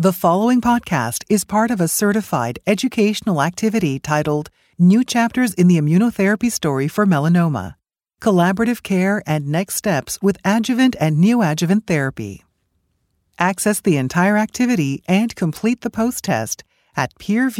The following podcast is part of a certified educational activity titled New Chapters in the Immunotherapy Story for Melanoma: Collaborative Care and Next Steps with Adjuvant and Neoadjuvant Therapy. Access the entire activity and complete the post-test at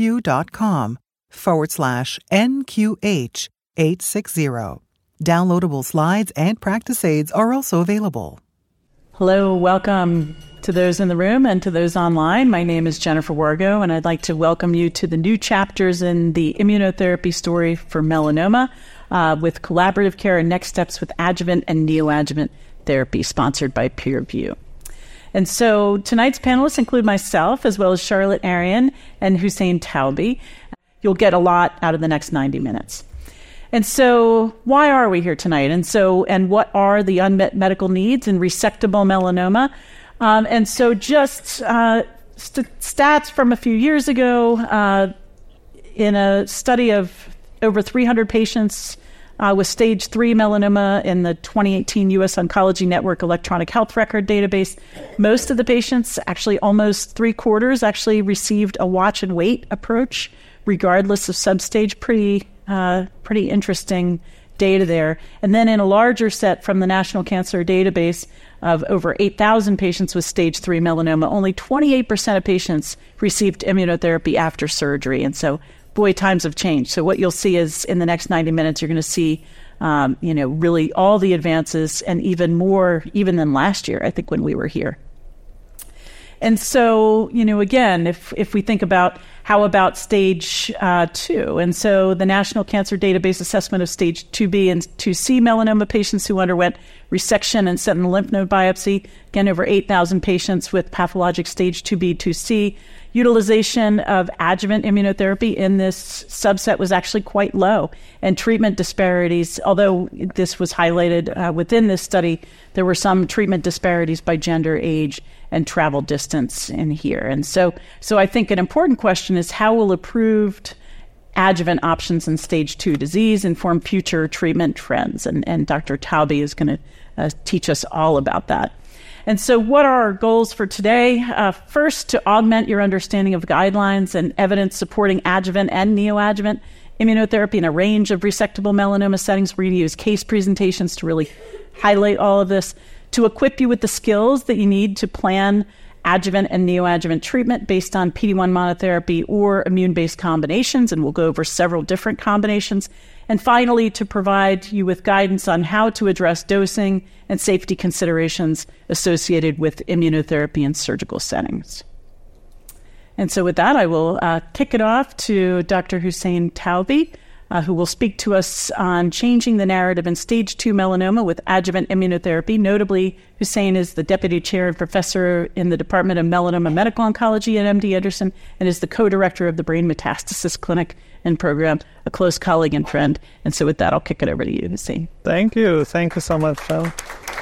peerview.com/NQH860. Downloadable slides and practice aids are also available. Hello, welcome to those in the room and to those online. My name is Jennifer Wargo, and I'd like to welcome you to the new chapters in the immunotherapy story for melanoma with Collaborative Care and Next Steps with Adjuvant and Neoadjuvant Therapy, sponsored by PeerView. And so tonight's panelists include myself, as well as Charlotte Arian and Hussein Taubi. You'll get a lot out of the next 90 minutes. And so why are we here tonight? And what are the unmet medical needs in resectable melanoma? And so just stats from a few years ago, in a study of over 300 patients with stage 3 melanoma in the 2018 U.S. Oncology Network electronic health record database, most of the patients, actually almost 3/4, actually received a watch and wait approach, regardless of substage. Pretty interesting data there. And then in a larger set from the National Cancer Database of over 8,000 patients with stage 3 melanoma, only 28% of patients received immunotherapy after surgery. And so, boy, times have changed. So what you'll see is in the next 90 minutes, you're going to see, really all the advances and even more, even than last year, I think, when we were here. And so, again, if we think about how about stage 2? And so the National Cancer Database assessment of stage 2B and 2C melanoma patients who underwent resection and sentinel lymph node biopsy, again, over 8,000 patients with pathologic stage 2B, 2C. Utilization of adjuvant immunotherapy in this subset was actually quite low. And treatment disparities, although this was highlighted within this study, there were some treatment disparities by gender, age, and travel distance in here. And so I think an important question is, how will improved adjuvant options in stage 2 disease inform future treatment trends? And Dr. Taubi is going to teach us all about that. And so what are our goals for today? First, to augment your understanding of guidelines and evidence supporting adjuvant and neoadjuvant immunotherapy in a range of resectable melanoma settings. We're going to use case presentations to really highlight all of this, to equip you with the skills that you need to plan adjuvant and neoadjuvant treatment based on PD-1 monotherapy or immune-based combinations, and we'll go over several different combinations. And finally, to provide you with guidance on how to address dosing and safety considerations associated with immunotherapy in surgical settings. And so with that, I will kick it off to Dr. Hussein Taubi, who will speak to us on changing the narrative in stage 2 melanoma with adjuvant immunotherapy. Notably, Hussein is the deputy chair and professor in the Department of Melanoma Medical Oncology at MD Anderson and is the co-director of the Brain Metastasis Clinic and Program, a close colleague and friend. And so with that, I'll kick it over to you, Hussein. Thank you. Thank you so much, Phil.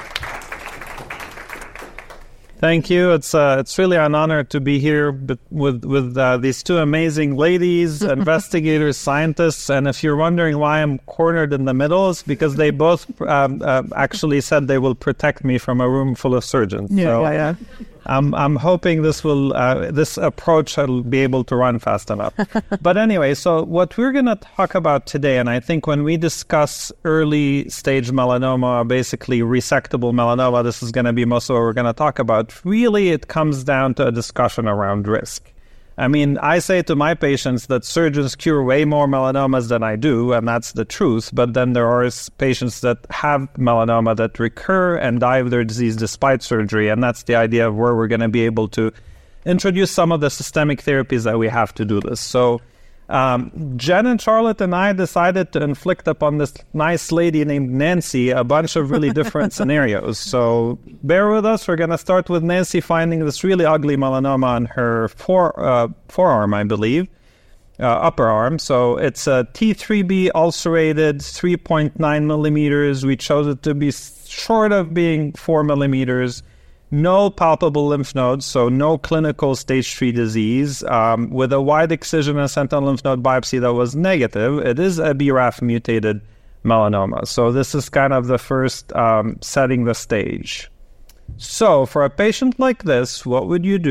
Thank you. It's really an honor to be here with these two amazing ladies, investigators, scientists. And if you're wondering why I'm cornered in the middle, it's because they both actually said they will protect me from a room full of surgeons. Yeah. I'm hoping this approach will be able to run fast enough. But anyway, so what we're going to talk about today, and I think when we discuss early stage melanoma, basically resectable melanoma, this is going to be most of what we're going to talk about. Really, it comes down to a discussion around risk. I mean, I say to my patients that surgeons cure way more melanomas than I do, and that's the truth. But then there are patients that have melanoma that recur and die of their disease despite surgery, and that's the idea of where we're going to be able to introduce some of the systemic therapies that we have to do this. So Jen and Charlotte and I decided to inflict upon this nice lady named Nancy a bunch of really different scenarios. So bear with us. We're going to start with Nancy finding this really ugly melanoma on her forearm, I believe, upper arm. So it's a T3B ulcerated, 3.9 millimeters. We chose it to be short of being 4 millimeters. No palpable lymph nodes, so no clinical stage 3 disease, with a wide excision and sentinel lymph node biopsy that was negative. It is a BRAF mutated melanoma. So this is kind of the first setting the stage. So for a patient like this, what would you do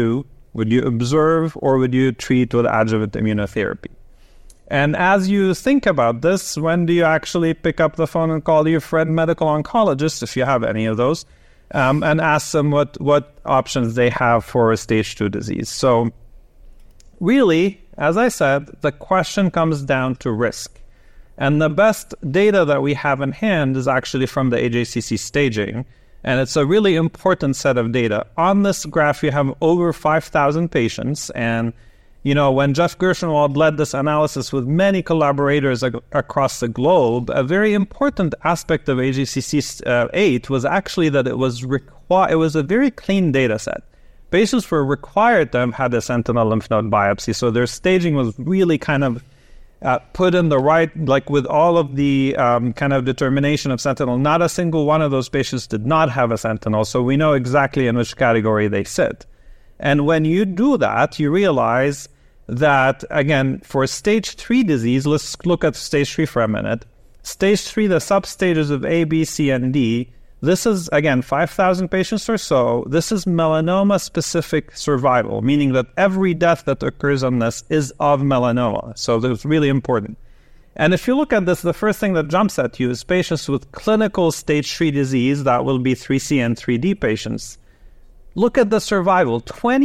Would you observe or would you treat with adjuvant immunotherapy? And as you think about this, when do you actually pick up the phone and call your friend medical oncologist, if you have any of those, and ask them what options they have for a stage 2 disease? So really, as I said, the question comes down to risk. And the best data that we have in hand is actually from the AJCC staging. And it's a really important set of data. On this graph, you have over 5,000 patients. And when Jeff Gershenwald led this analysis with many collaborators across the globe, a very important aspect of AJCC 8 was actually that it was a very clean data set. Patients were required to have had a sentinel lymph node biopsy, so their staging was really kind of put in the right, like with all of the kind of determination of sentinel. Not a single one of those patients did not have a sentinel, so we know exactly in which category they sit. And when you do that, you realize that, again, for stage 3 disease, let's look at stage 3 for a minute. Stage 3, the substages of A, B, C, and D, this is, again, 5,000 patients or so. This is melanoma-specific survival, meaning that every death that occurs on this is of melanoma. So that's really important. And if you look at this, the first thing that jumps at you is patients with clinical stage 3 disease. That will be 3C and 3D patients. Look at the survival,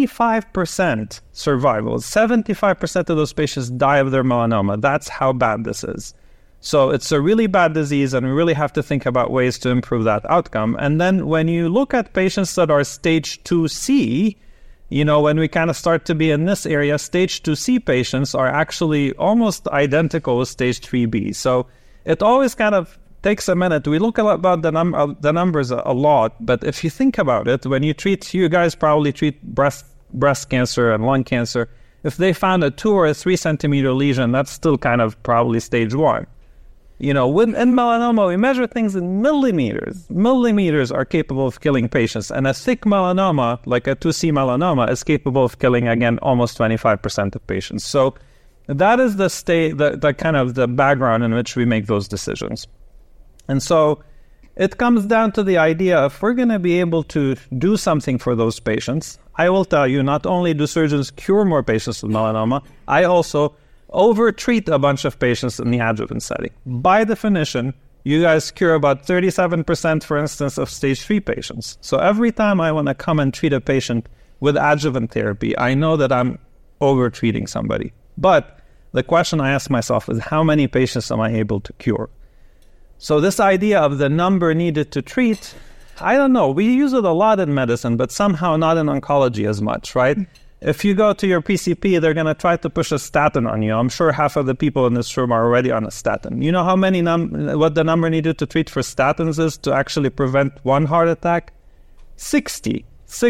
25% survival. 75% of those patients die of their melanoma. That's how bad this is. So it's a really bad disease, and we really have to think about ways to improve that outcome. And then when you look at patients that are stage 2C, when we kind of start to be in this area, stage 2C patients are actually almost identical with stage 3B. So it always kind of takes a minute. We look about the numbers a lot, but if you think about it, when you guys probably treat breast cancer and lung cancer, if they found a 2 or a 3 centimeter lesion, that's still kind of probably stage 1. In melanoma, we measure things in millimeters. Millimeters are capable of killing patients, and a thick melanoma, like a 2C melanoma, is capable of killing, again, almost 25% of patients. So that is the kind of the background in which we make those decisions. And so it comes down to the idea, if we're going to be able to do something for those patients, I will tell you, not only do surgeons cure more patients with melanoma, I also over-treat a bunch of patients in the adjuvant setting. By definition, you guys cure about 37%, for instance, of stage 3 patients. So every time I want to come and treat a patient with adjuvant therapy, I know that I'm over-treating somebody. But the question I ask myself is, how many patients am I able to cure? So this idea of the number needed to treat, I don't know. We use it a lot in medicine, but somehow not in oncology as much, right? If you go to your PCP, they're going to try to push a statin on you. I'm sure half of the people in this room are already on a statin. You know how many what the number needed to treat for statins is to actually prevent one heart attack? 60.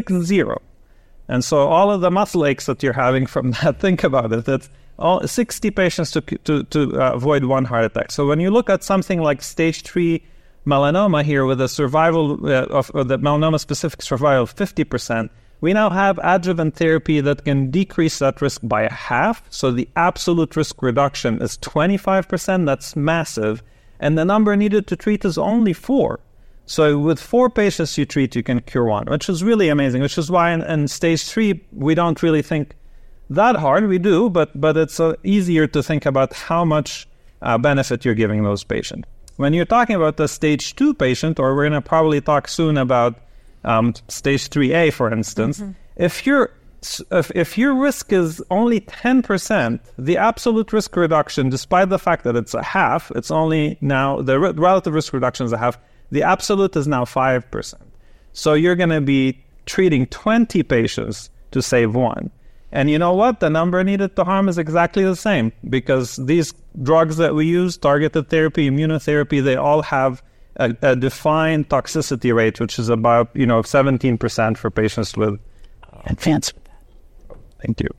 And so all of the muscle aches that you're having from that, think about it. That's 60 patients to avoid one heart attack. So when you look at something like stage 3 melanoma here with a survival of the melanoma-specific survival of 50%, we now have adjuvant therapy that can decrease that risk by a half. So the absolute risk reduction is 25%. That's massive. And the number needed to treat is only 4. So with 4 patients you treat, you can cure 1, which is really amazing, which is why in stage 3, we don't really think that hard. We do, but it's easier to think about how much benefit you're giving those patients. When you're talking about the stage 2 patient, or we're going to probably talk soon about stage 3A, for instance, if your risk is only 10%, the absolute risk reduction, despite the fact that it's a half, it's only now, the relative risk reduction is a half, the absolute is now 5%. So you're going to be treating 20 patients to save 1. And you know what? The number needed to harm is exactly the same, because these drugs that we use, targeted therapy, immunotherapy, they all have a defined toxicity rate, which is about 17% for patients with advanced. Thank you.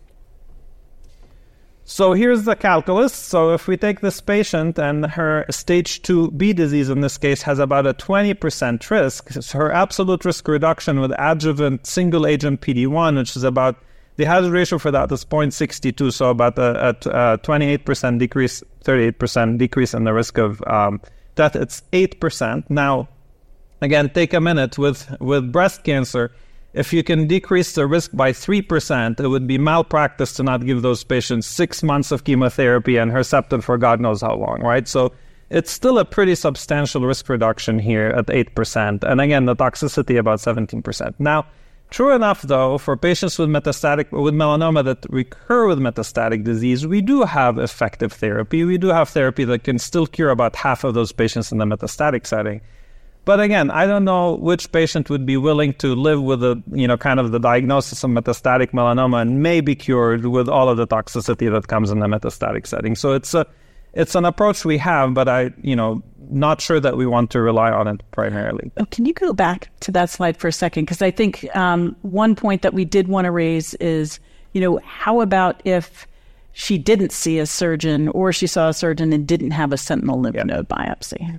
So here's the calculus. So if we take this patient and her stage 2B disease in this case has about a 20% risk, so her absolute risk reduction with adjuvant single agent PD-1, which is about, the hazard ratio for that is 0.62, so about a 28% decrease, 38% decrease in the risk of death. It's 8%. Now, again, take a minute with breast cancer. if you can decrease the risk by 3%, it would be malpractice to not give those patients 6 months of chemotherapy and Herceptin for God knows how long, right? So it's still a pretty substantial risk reduction here at 8%. And again, the toxicity about 17%. Now, true enough, though, for patients with melanoma that recur with metastatic disease, we do have effective therapy. We do have therapy that can still cure about half of those patients in the metastatic setting. But again, I don't know which patient would be willing to live with kind of the diagnosis of metastatic melanoma and may be cured with all of the toxicity that comes in the metastatic setting. So it's an approach we have, but not sure that we want to rely on it primarily. Oh, can you go back to that slide for a second? Because I think one point that we did want to raise is, how about if she didn't see a surgeon or she saw a surgeon and didn't have a sentinel lymph node biopsy?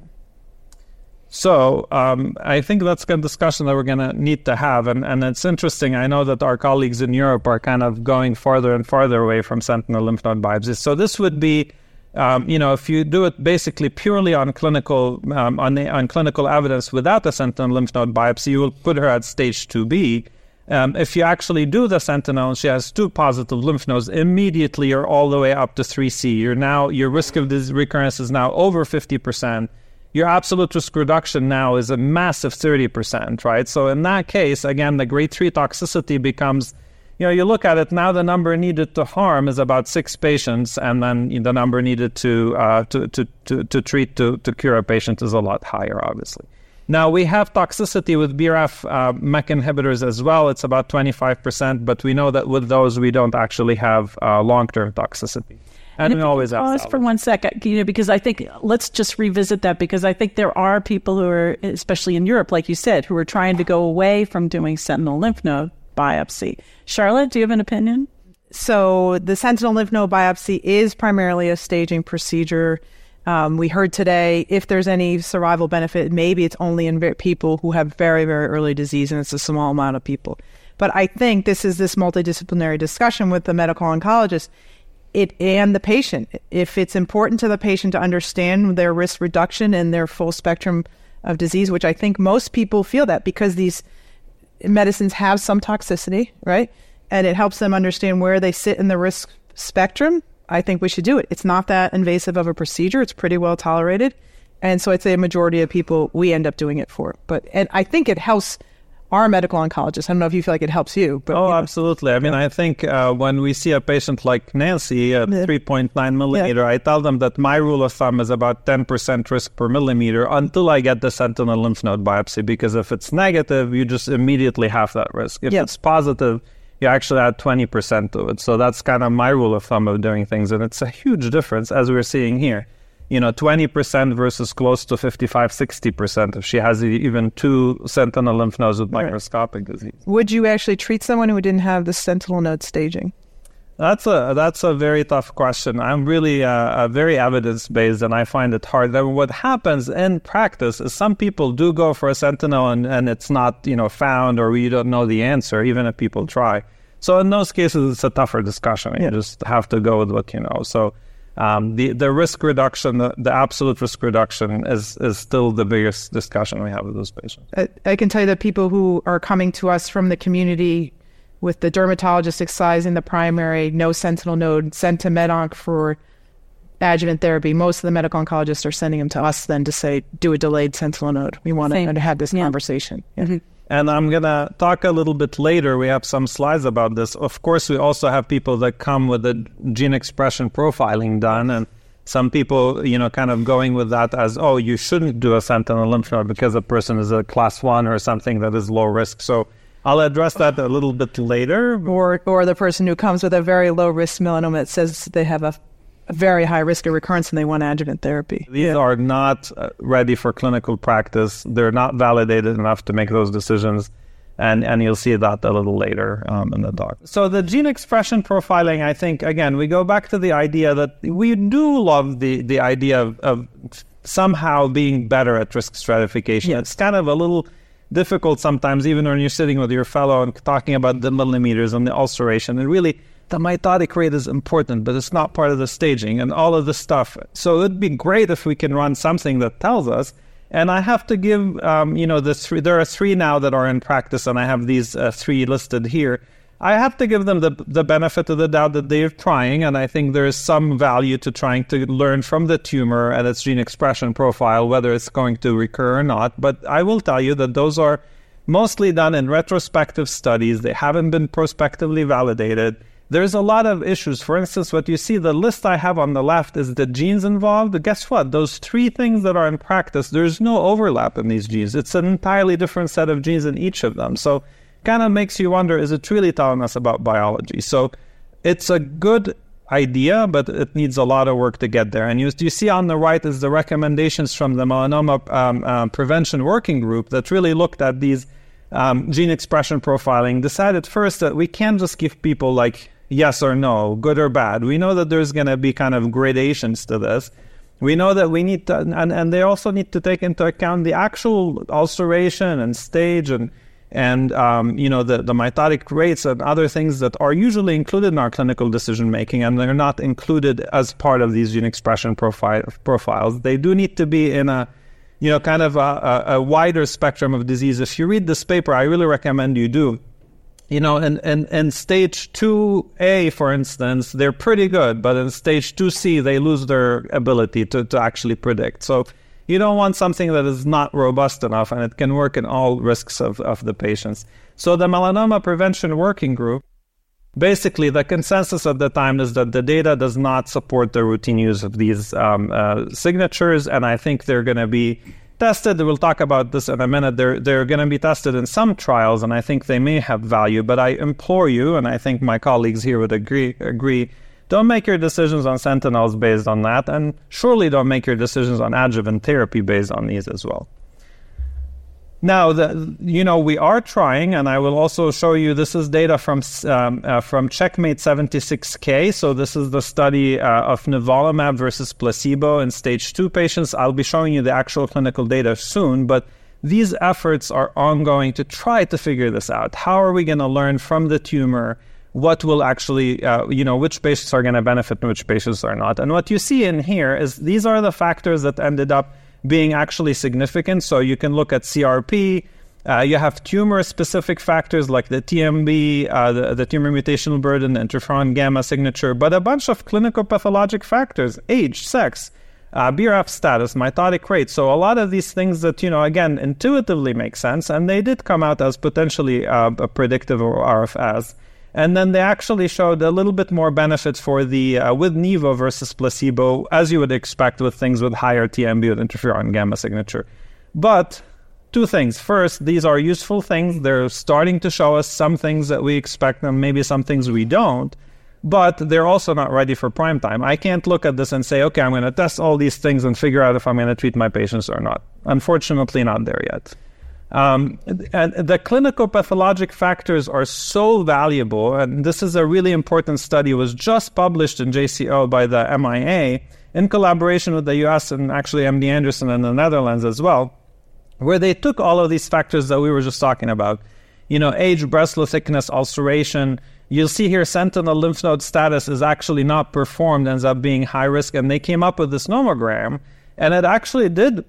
So I think that's a discussion that we're going to need to have. And it's interesting. I know that our colleagues in Europe are kind of going farther and farther away from sentinel lymph node biopsies. So this would be, if you do it basically purely on clinical on clinical evidence without a sentinel lymph node biopsy, you will put her at stage 2B. If you actually do the sentinel and she has 2 positive lymph nodes, immediately you're all the way up to 3C. Your risk of this recurrence is now over 50%. Your absolute risk reduction now is a massive 30%, right? So in that case, again, the grade 3 toxicity becomes, you look at it now, the number needed to harm is about 6 patients, and then the number needed to treat to cure a patient is a lot higher, obviously. Now, we have toxicity with BRAF MEK inhibitors as well. It's about 25%, but we know that with those, we don't actually have long-term toxicity. And we always have pause for 1 second, because I think let's just revisit that, because I think there are people who are, especially in Europe, like you said, who are trying to go away from doing sentinel lymph node biopsy. Charlotte, do you have an opinion? So the sentinel lymph node biopsy is primarily a staging procedure. We heard today, if there's any survival benefit, maybe it's only in people who have very, very early disease, and it's a small amount of people. But I think this multidisciplinary discussion with the medical oncologist and the patient. If it's important to the patient to understand their risk reduction and their full spectrum of disease, which I think most people feel that because these medicines have some toxicity, right? And it helps them understand where they sit in the risk spectrum, I think we should do it. It's not that invasive of a procedure. It's pretty well tolerated. And so I'd say a majority of people we end up doing it for. And I think it helps our medical oncologist. I don't know if you feel like it helps you. But, absolutely. I mean, I think when we see a patient like Nancy at 3.9 millimeter, I tell them that my rule of thumb is about 10% risk per millimeter until I get the sentinel lymph node biopsy, because if it's negative, you just immediately have that risk. If it's positive, you actually add 20% to it. So that's kind of my rule of thumb of doing things. And it's a huge difference, as we're seeing here. 20% versus close to 55-60% if she has even 2 sentinel lymph nodes with microscopic disease. Would you actually treat someone who didn't have the sentinel node staging? That's a very tough question. I'm really very evidence-based, and I find it hard. Then what happens in practice is some people do go for a sentinel and it's not found, or we don't know the answer, even if people try. So in those cases, it's a tougher discussion. You just have to go with what you know. So the risk reduction, the absolute risk reduction is still the biggest discussion we have with those patients. I can tell you that people who are coming to us from the community with the dermatologist excising the primary, no sentinel node, sent to MedOnc for adjuvant therapy, most of the medical oncologists are sending them to us then to say, do a delayed sentinel node. We want to have this conversation. Yeah. Mm-hmm. And I'm going to talk a little bit later. We have some slides about this. Of course, we also have people that come with the gene expression profiling done. And some people, kind of going with that as, you shouldn't do a sentinel lymph node because a person is a class 1 or something that is low risk. So I'll address that a little bit later. Or the person who comes with a very low risk melanoma that says they have a very high risk of recurrence and they want adjuvant therapy. These are not ready for clinical practice. They're not validated enough to make those decisions. And you'll see that a little later in the talk. So the gene expression profiling, I think, again, we go back to the idea that we do love the idea of somehow being better at risk stratification. Yes. It's kind of a little difficult sometimes, even when you're sitting with your fellow and talking about the millimeters and the ulceration. And really, the mitotic rate is important, but it's not part of the staging and all of this stuff. So it'd be great if we can run something that tells us. And I have to give, there are 3 now that are in practice, and I have these 3 listed here. I have to give them the benefit of the doubt that they're trying, and I think there is some value to trying to learn from the tumor and its gene expression profile whether it's going to recur or not. But I will tell you that those are mostly done in retrospective studies. They haven't been prospectively validated. There's a lot of issues. For instance, what you see, the list I have on the left is the genes involved. Guess what? Those 3 things that are in practice, there's no overlap in these genes. It's an entirely different set of genes in each of them. So kind of makes you wonder, is it really telling us about biology? So it's a good idea, but it needs a lot of work to get there. And you see on the right is the recommendations from the melanoma prevention working group that really looked at these gene expression profiling, decided first that we can't just give people like yes or no, good or bad. We know that there's going to be kind of gradations to this. We know that we need to, and they also need to take into account the actual ulceration and stage and the mitotic rates and other things that are usually included in our clinical decision making, and they're not included as part of these gene expression profiles. They do need to be in a kind of a wider spectrum of disease. If you read this paper, I really recommend you do. In stage 2A, for instance, they're pretty good, but in stage 2C, they lose their ability to actually predict. So you don't want something that is not robust enough, and it can work in all risks of the patients. So the Melanoma Prevention Working Group, basically the consensus at the time is that the data does not support the routine use of these signatures, and I think they're going to be tested. We'll talk about this in a minute. They're going to be tested in some trials, and I think they may have value, but I implore you, and I think my colleagues here would agree, don't make your decisions on sentinels based on that, and surely don't make your decisions on adjuvant therapy based on these as well. Now, we are trying, and I will also show you, this is data from Checkmate 76K. So this is the study of nivolumab versus placebo in stage 2 patients. I'll be showing you the actual clinical data soon, but these efforts are ongoing to try to figure this out. How are we going to learn from the tumor what will actually, which patients are going to benefit and which patients are not? And what you see in here is these are the factors that ended up being actually significant. So you can look at CRP, you have tumor-specific factors like the TMB, the tumor mutational burden, the interferon gamma signature, but a bunch of clinical pathologic factors, age, sex, BRAF status, mitotic rate. So a lot of these things that, again, intuitively make sense, and they did come out as potentially predictive of RFS. And then they actually showed a little bit more benefits for the with Nivo versus placebo, as you would expect with things with higher TMB with interferon gamma signature. But 2 things. First, these are useful things. They're starting to show us some things that we expect and maybe some things we don't. But they're also not ready for prime time. I can't look at this and say, okay, I'm going to test all these things and figure out if I'm going to treat my patients or not. Unfortunately, not there yet. And the clinical pathologic factors are so valuable, and this is a really important study. It was just published in JCO by the MIA in collaboration with the US and actually MD Anderson in the Netherlands as well, where they took all of these factors that we were just talking about, age, breast thickness, ulceration. You'll see here sentinel lymph node status is actually not performed, ends up being high risk, and they came up with this nomogram. And it actually did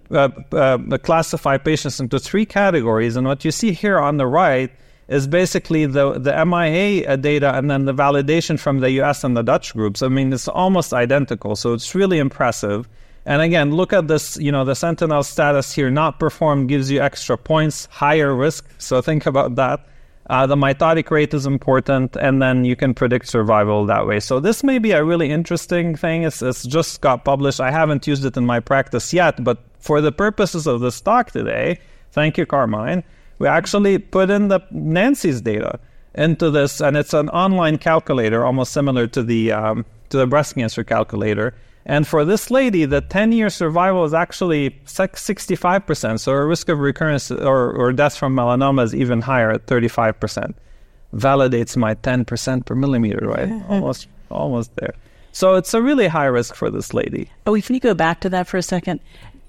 classify patients into 3 categories. And what you see here on the right is basically the MIA data and then the validation from the US and the Dutch groups. I mean, it's almost identical. So it's really impressive. And again, look at this, the sentinel status here, not performed, gives you extra points, higher risk. So think about that. The mitotic rate is important, and then you can predict survival that way. So this may be a really interesting thing. It's just got published. I haven't used it in my practice yet, but for the purposes of this talk today, thank you, Carmine, we actually put in the Nancy's data into this, and it's an online calculator, almost similar to the breast cancer calculator. And for this lady, the 10-year survival is actually 65%. So her risk of recurrence or death from melanoma is even higher at 35%. Validates my 10% per millimeter, right? Almost there. So it's a really high risk for this lady. Oh, if you go back to that for a second,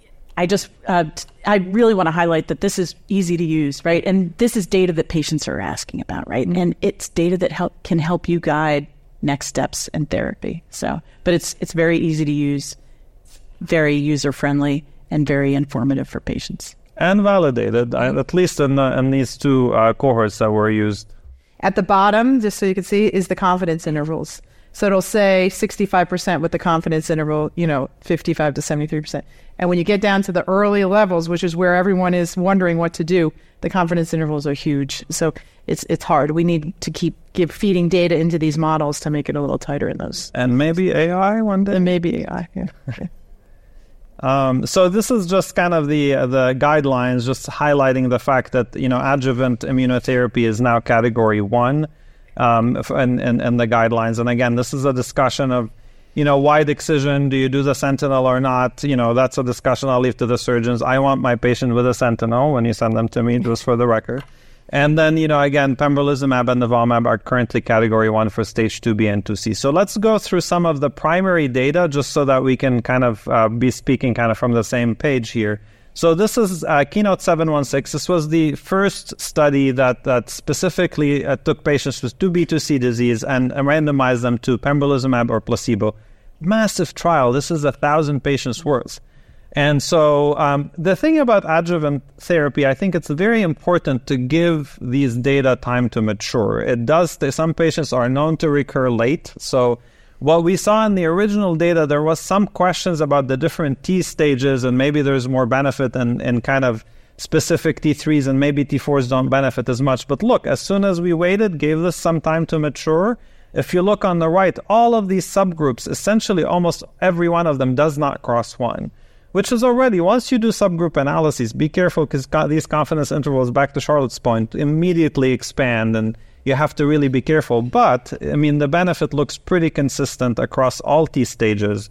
I really want to highlight that this is easy to use, right? And this is data that patients are asking about, right? Mm-hmm. And it's data that can help you guide next steps in therapy. So, but it's very easy to use, very user friendly, and very informative for patients. And validated, at least in these two cohorts that were used. At the bottom, just so you can see, is the confidence intervals. So it'll say 65% with the confidence interval, 55 to 73%. And when you get down to the early levels, which is where everyone is wondering what to do, the confidence intervals are huge. So it's hard. We need to keep feeding data into these models to make it a little tighter in those. And maybe AI one day? And maybe AI, yeah. So this is just kind of the guidelines, just highlighting the fact that, adjuvant immunotherapy is now category 1 and the guidelines. And again, this is a discussion of, wide excision, do you do the sentinel or not? That's a discussion I'll leave to the surgeons. I want my patient with a sentinel when you send them to me, just for the record. And then, again, pembrolizumab and nivolumab are currently category 1 for stage 2B and 2C. So let's go through some of the primary data just so that we can kind of be speaking kind of from the same page here. So this is Keynote 716. This was the first study that specifically took patients with 2B, 2C disease and randomized them to pembrolizumab or placebo. Massive trial. This is 1,000 patients worth. And so the thing about adjuvant therapy, I think it's very important to give these data time to mature. Some patients are known to recur late. So what we saw in the original data, there was some questions about the different T stages, and maybe there's more benefit in kind of specific T3s, and maybe T4s don't benefit as much. But look, as soon as we waited, gave this some time to mature, if you look on the right, all of these subgroups, essentially almost every one of them does not cross 1. Which is already, once you do subgroup analyses, be careful because these confidence intervals, back to Charlotte's point, immediately expand and you have to really be careful. But, the benefit looks pretty consistent across all T stages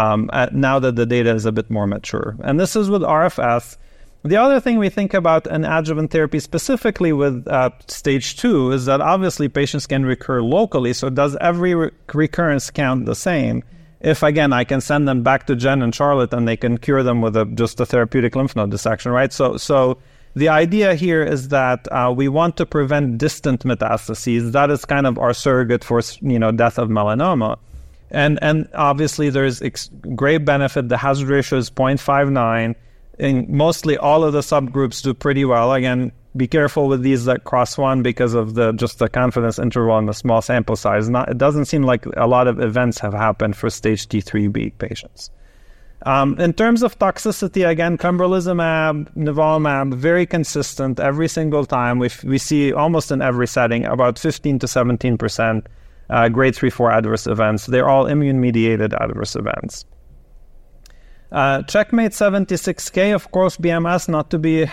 now that the data is a bit more mature. And this is with RFS. The other thing we think about in adjuvant therapy, specifically with stage 2, is that obviously patients can recur locally. So does every recurrence count the same? If, again, I can send them back to Jen and Charlotte and they can cure them with just a therapeutic lymph node dissection, right? So the idea here is that we want to prevent distant metastases. That is kind of our surrogate for, death of melanoma. And obviously there's great benefit. The hazard ratio is 0.59. And mostly all of the subgroups do pretty well. Again, be careful with these that cross 1 because of the confidence interval and the small sample size. It doesn't seem like a lot of events have happened for stage T3B patients. In terms of toxicity, again, pembrolizumab, nivolumab, very consistent every single time. We see almost in every setting about 15 to 17% grade 3-4 adverse events. They're all immune-mediated adverse events. Checkmate 76K, of course, BMS, not to be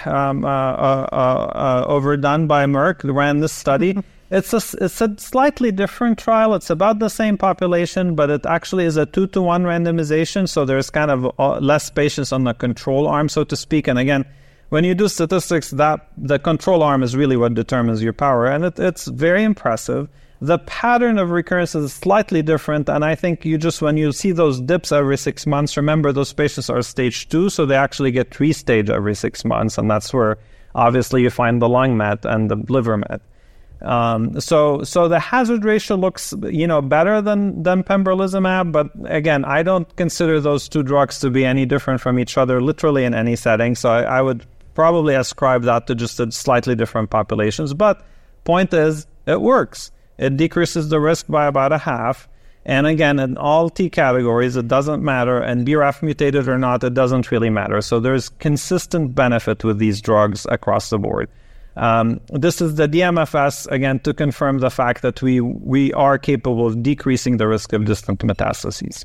overdone by Merck, ran this study. It's a slightly different trial. It's about the same population, but it actually is a 2-to-1 randomization, so there's kind of less patients on the control arm, so to speak. And again, when you do statistics, the control arm is really what determines your power, and it's very impressive. The pattern of recurrence is slightly different, and I think when you see those dips every 6 months, remember those patients are stage 2, so they actually get 3-stage every 6 months, and that's where obviously you find the lung met and the liver met. So the hazard ratio looks better than pembrolizumab, but again, I don't consider those two drugs to be any different from each other literally in any setting, so I would probably ascribe that to just slightly different populations. But point is, it works. It decreases the risk by about a half. And again, in all T categories, it doesn't matter. And BRAF mutated or not, it doesn't really matter. So there's consistent benefit with these drugs across the board. This is the DMFS, again, to confirm the fact that we are capable of decreasing the risk of distant metastases.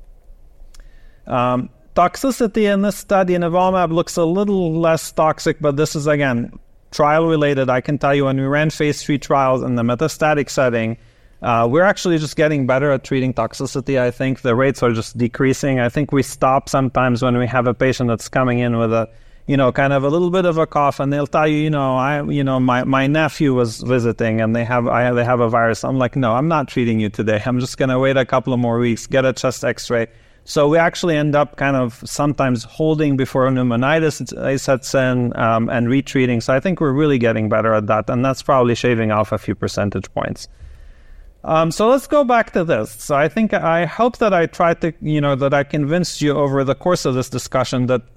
Toxicity in this study, nivolumab looks a little less toxic, but this is, again, trial-related. I can tell you when we ran phase 3 trials in the metastatic setting, we're actually just getting better at treating toxicity. I think the rates are just decreasing. I think we stop sometimes when we have a patient that's coming in with a, kind of a little bit of a cough, and they'll tell you, my nephew was visiting and they have a virus. I'm like, no, I'm not treating you today. I'm just going to wait a couple of more weeks, get a chest X-ray. So we actually end up kind of sometimes holding before pneumonitis sets in and retreating. So I think we're really getting better at that, and that's probably shaving off a few percentage points. So let's go back to this. So I hope that I tried to, that I convinced you over the course of this discussion that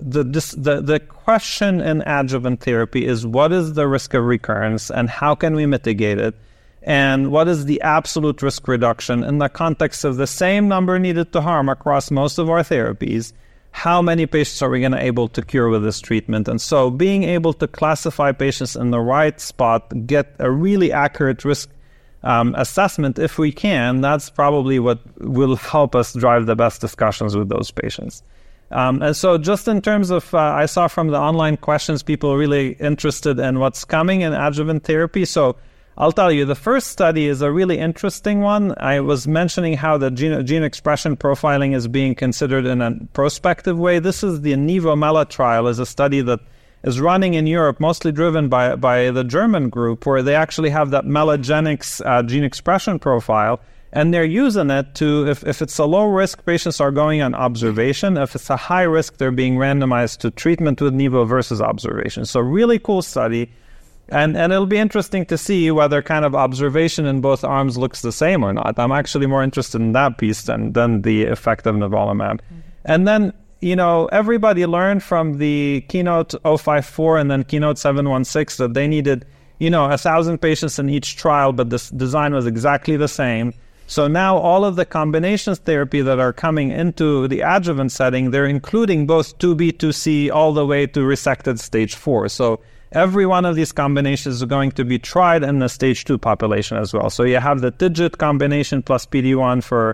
the question in adjuvant therapy is what is the risk of recurrence and how can we mitigate it? And what is the absolute risk reduction in the context of the same number needed to harm across most of our therapies? How many patients are we going to able to cure with this treatment? And so being able to classify patients in the right spot, get a really accurate risk assessment if we can, that's probably what will help us drive the best discussions with those patients. And so just in terms of, I saw from the online questions, people are really interested in what's coming in adjuvant therapy. So I'll tell you, the first study is a really interesting one. I was mentioning how the gene expression profiling is being considered in a prospective way. This is the NIVO-MELA trial, is a study that is running in Europe, mostly driven by the German group, where they actually have that melagenics gene expression profile, and they're using it to, if it's a low risk, patients are going on observation. If it's a high risk, they're being randomized to treatment with Nivo versus observation. So really cool study. And it'll be interesting to see whether kind of observation in both arms looks the same or not. I'm actually more interested in that piece than the effect of nivolumab. Mm-hmm. And then, everybody learned from the Keynote 054 and then Keynote 716 that they needed, 1,000 patients in each trial, but this design was exactly the same. So now all of the combinations therapy that are coming into the adjuvant setting, they're including both 2B, 2C, all the way to resected stage 4. So every one of these combinations is going to be tried in the stage 2 population as well. So you have the TIGIT combination plus PD-1 for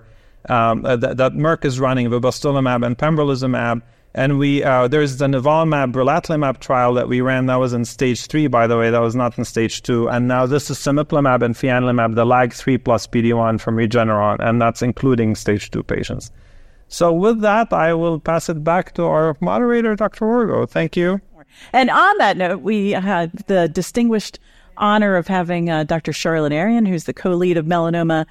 that Merck is running, vibostolimab and pembrolizumab. And there's the nivolumab, relatlimab trial that we ran. That was in stage 3, by the way. That was not in stage 2. And now this is cemiplimab and fianlimab, the LAG-3 plus PD-1 from Regeneron, and that's including stage 2 patients. So with that, I will pass it back to our moderator, Dr. Wargo. Thank you. And on that note, we had the distinguished honor of having Dr. Charlotte Arian, who's the co-lead of melanoma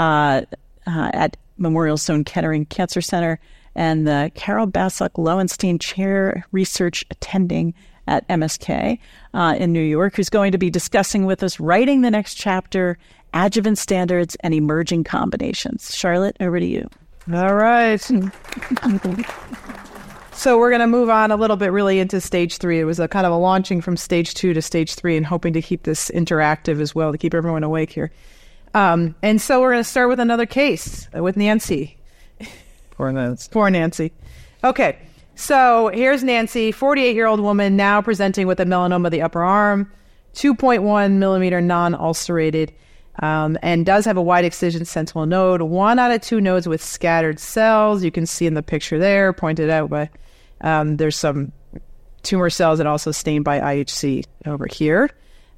at Memorial Sloan Kettering Cancer Center, and the Carol Basak Lowenstein Chair Research Attending at MSK in New York, who's going to be discussing with us writing the next chapter, adjuvant standards and emerging combinations. Charlotte, over to you. All right. So we're going to move on a little bit really into stage 3. It was a kind of a launching from stage 2 to stage 3 and hoping to keep this interactive as well, to keep everyone awake here. And so we're going to start with another case with Nancy. Poor Nancy. Poor Nancy. Okay, so here's Nancy, 48-year-old woman, now presenting with a melanoma of the upper arm, 2.1 millimeter non-ulcerated, and does have a wide excision sentinel node, 1 out of 2 nodes with scattered cells. You can see in the picture there, pointed out by, there's some tumor cells that also stained by IHC over here.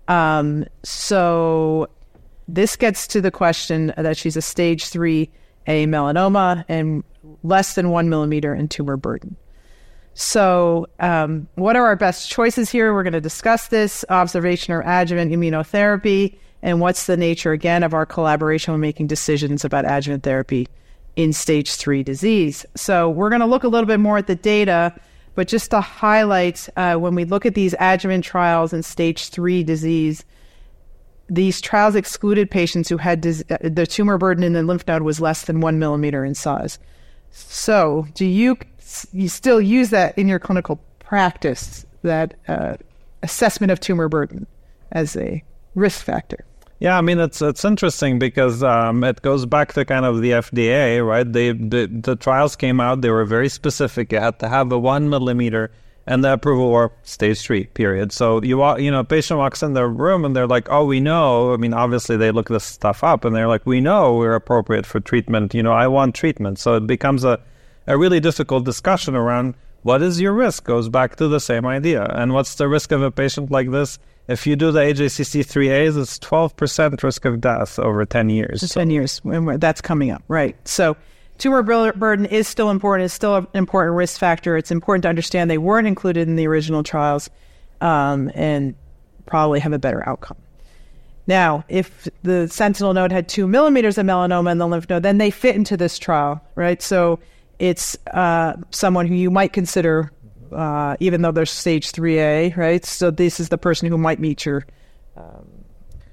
So this gets to the question that she's a stage 3A melanoma and less than 1 millimeter in tumor burden. So what are our best choices here? We're going to discuss this, observation or adjuvant immunotherapy, and what's the nature, again, of our collaboration when making decisions about adjuvant therapy in stage 3 disease. So we're going to look a little bit more at the data, but just to highlight, when we look at these adjuvant trials in stage 3 disease, these trials excluded patients who had the tumor burden in the lymph node was less than 1 millimeter in size. So do you still use that in your clinical practice, that assessment of tumor burden as a risk factor? Yeah, I mean, it's interesting because it goes back to kind of the FDA, right? The trials came out, they were very specific. You had to have a 1 millimeter and the approval or stage 3, period. So a patient walks in the room and they're like, oh, we know. I mean, obviously they look this stuff up and they're like, we know we're appropriate for treatment. I want treatment. So it becomes a really difficult discussion around what is your risk, goes back to the same idea. And what's the risk of a patient like this? If you do the AJCC 3As, it's 12% risk of death over 10 years. 10 years, that's coming up, right. So tumor burden is still important. It's still an important risk factor. It's important to understand they weren't included in the original trials and probably have a better outcome. Now, if the sentinel node had 2 millimeters of melanoma in the lymph node, then they fit into this trial, right? So it's someone who you might consider, even though they're stage 3A, right? So this is the person who might meet your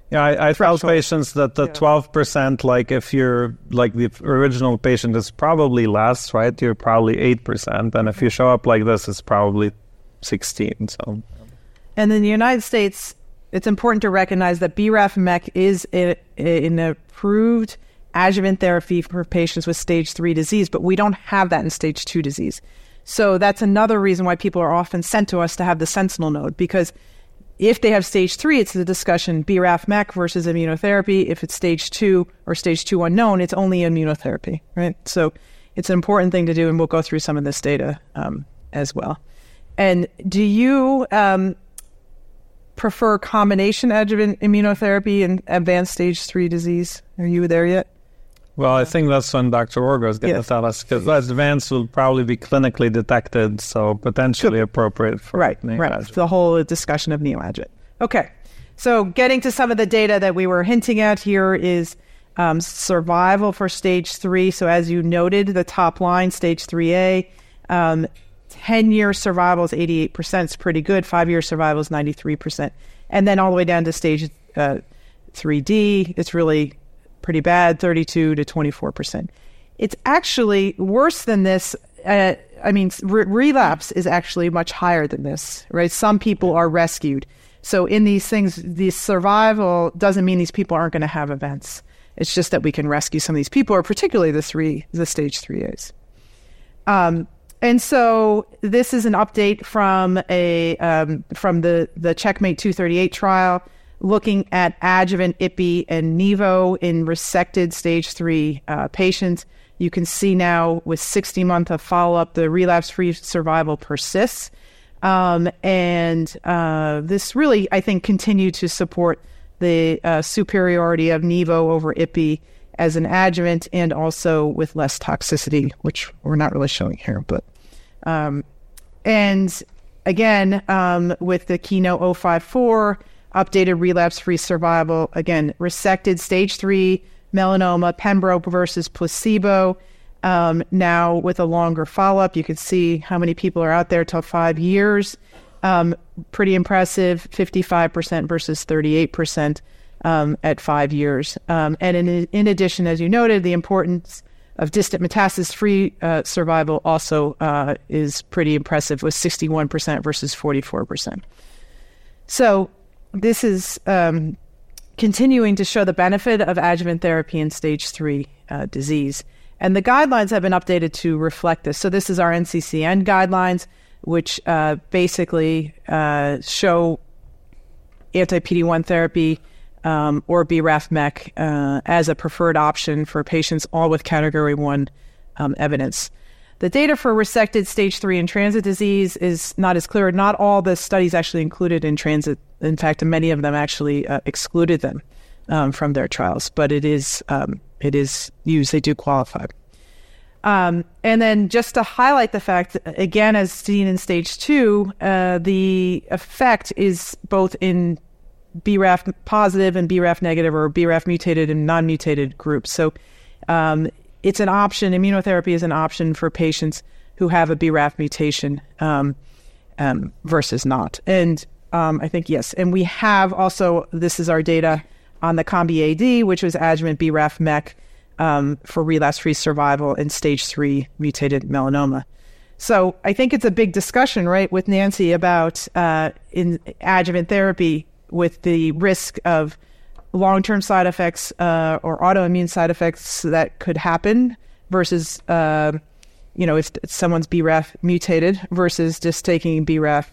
Yeah, I tell patients that the 12%, like if you're like the original patient, is probably less, right? You're probably 8%, and if you show up like this, it's probably 16. So, and in the United States, it's important to recognize that BRAF/MEK is an approved adjuvant therapy for patients with stage 3 disease, but we don't have that in stage 2 disease. So that's another reason why people are often sent to us to have the sentinel node, because if they have stage 3, it's the discussion BRAF/MEK versus immunotherapy. If it's stage 2 or stage 2 unknown, it's only immunotherapy, right? So it's an important thing to do, and we'll go through some of this data as well. And do you prefer combination adjuvant immunotherapy in advanced stage 3 disease? Are you there yet? Well, I think that's when Dr. Wargo is going to tell us, because advanced will probably be clinically detected, so potentially appropriate for neoadjuvant. Right. The whole discussion of neoadjuvant. Okay. So getting to some of the data that we were hinting at here is survival for stage 3. So as you noted, the top line, stage 3A, 10-year survival is 88%. It's pretty good. 5-year survival is 93%. And then all the way down to stage 3D, it's really pretty bad, 32 to 24%. It's actually worse than this. Relapse is actually much higher than this, right? Some people are rescued. So in these things, the survival doesn't mean these people aren't going to have events. It's just that we can rescue some of these people, or particularly the stage 3As. And so this is an update from the Checkmate 238 trial, looking at adjuvant IPI and Nivo in resected stage 3 patients. You can see now with 60 months of follow-up, the relapse-free survival persists. This really, I think, continued to support the superiority of Nivo over IPI as an adjuvant, and also with less toxicity, which we're not really showing here. But and again, with the KEYNOTE-054, updated relapse-free survival, again, resected stage 3 melanoma, Pembro versus placebo. Now with a longer follow-up, you can see how many people are out there till 5 years. Pretty impressive, 55% versus 38% at 5 years. And in addition, as you noted, the importance of distant metastasis-free survival also is pretty impressive, with 61% versus 44%. So this is continuing to show the benefit of adjuvant therapy in stage 3 disease. And the guidelines have been updated to reflect this. So this is our NCCN guidelines, which basically show anti-PD-1 therapy or BRAF/MEK as a preferred option for patients, all with category 1 evidence. The data for resected stage 3 in transit disease is not as clear. Not all the studies actually included in transit. In fact, many of them actually excluded them from their trials, but it is used. They do qualify. And then just to highlight the fact, again, as seen in stage 2, the effect is both in BRAF positive and BRAF negative, or BRAF mutated and non-mutated groups. So it's an option. Immunotherapy is an option for patients who have a BRAF mutation versus not. And I think, yes. And we have also, this is our data on the COMBI-AD, which was adjuvant BRAF/MEK for relapse-free survival in stage 3 mutated melanoma. So I think it's a big discussion, right, with Nancy about in adjuvant therapy, with the risk of long-term side effects or autoimmune side effects that could happen versus, if someone's BRAF mutated versus just taking BRAF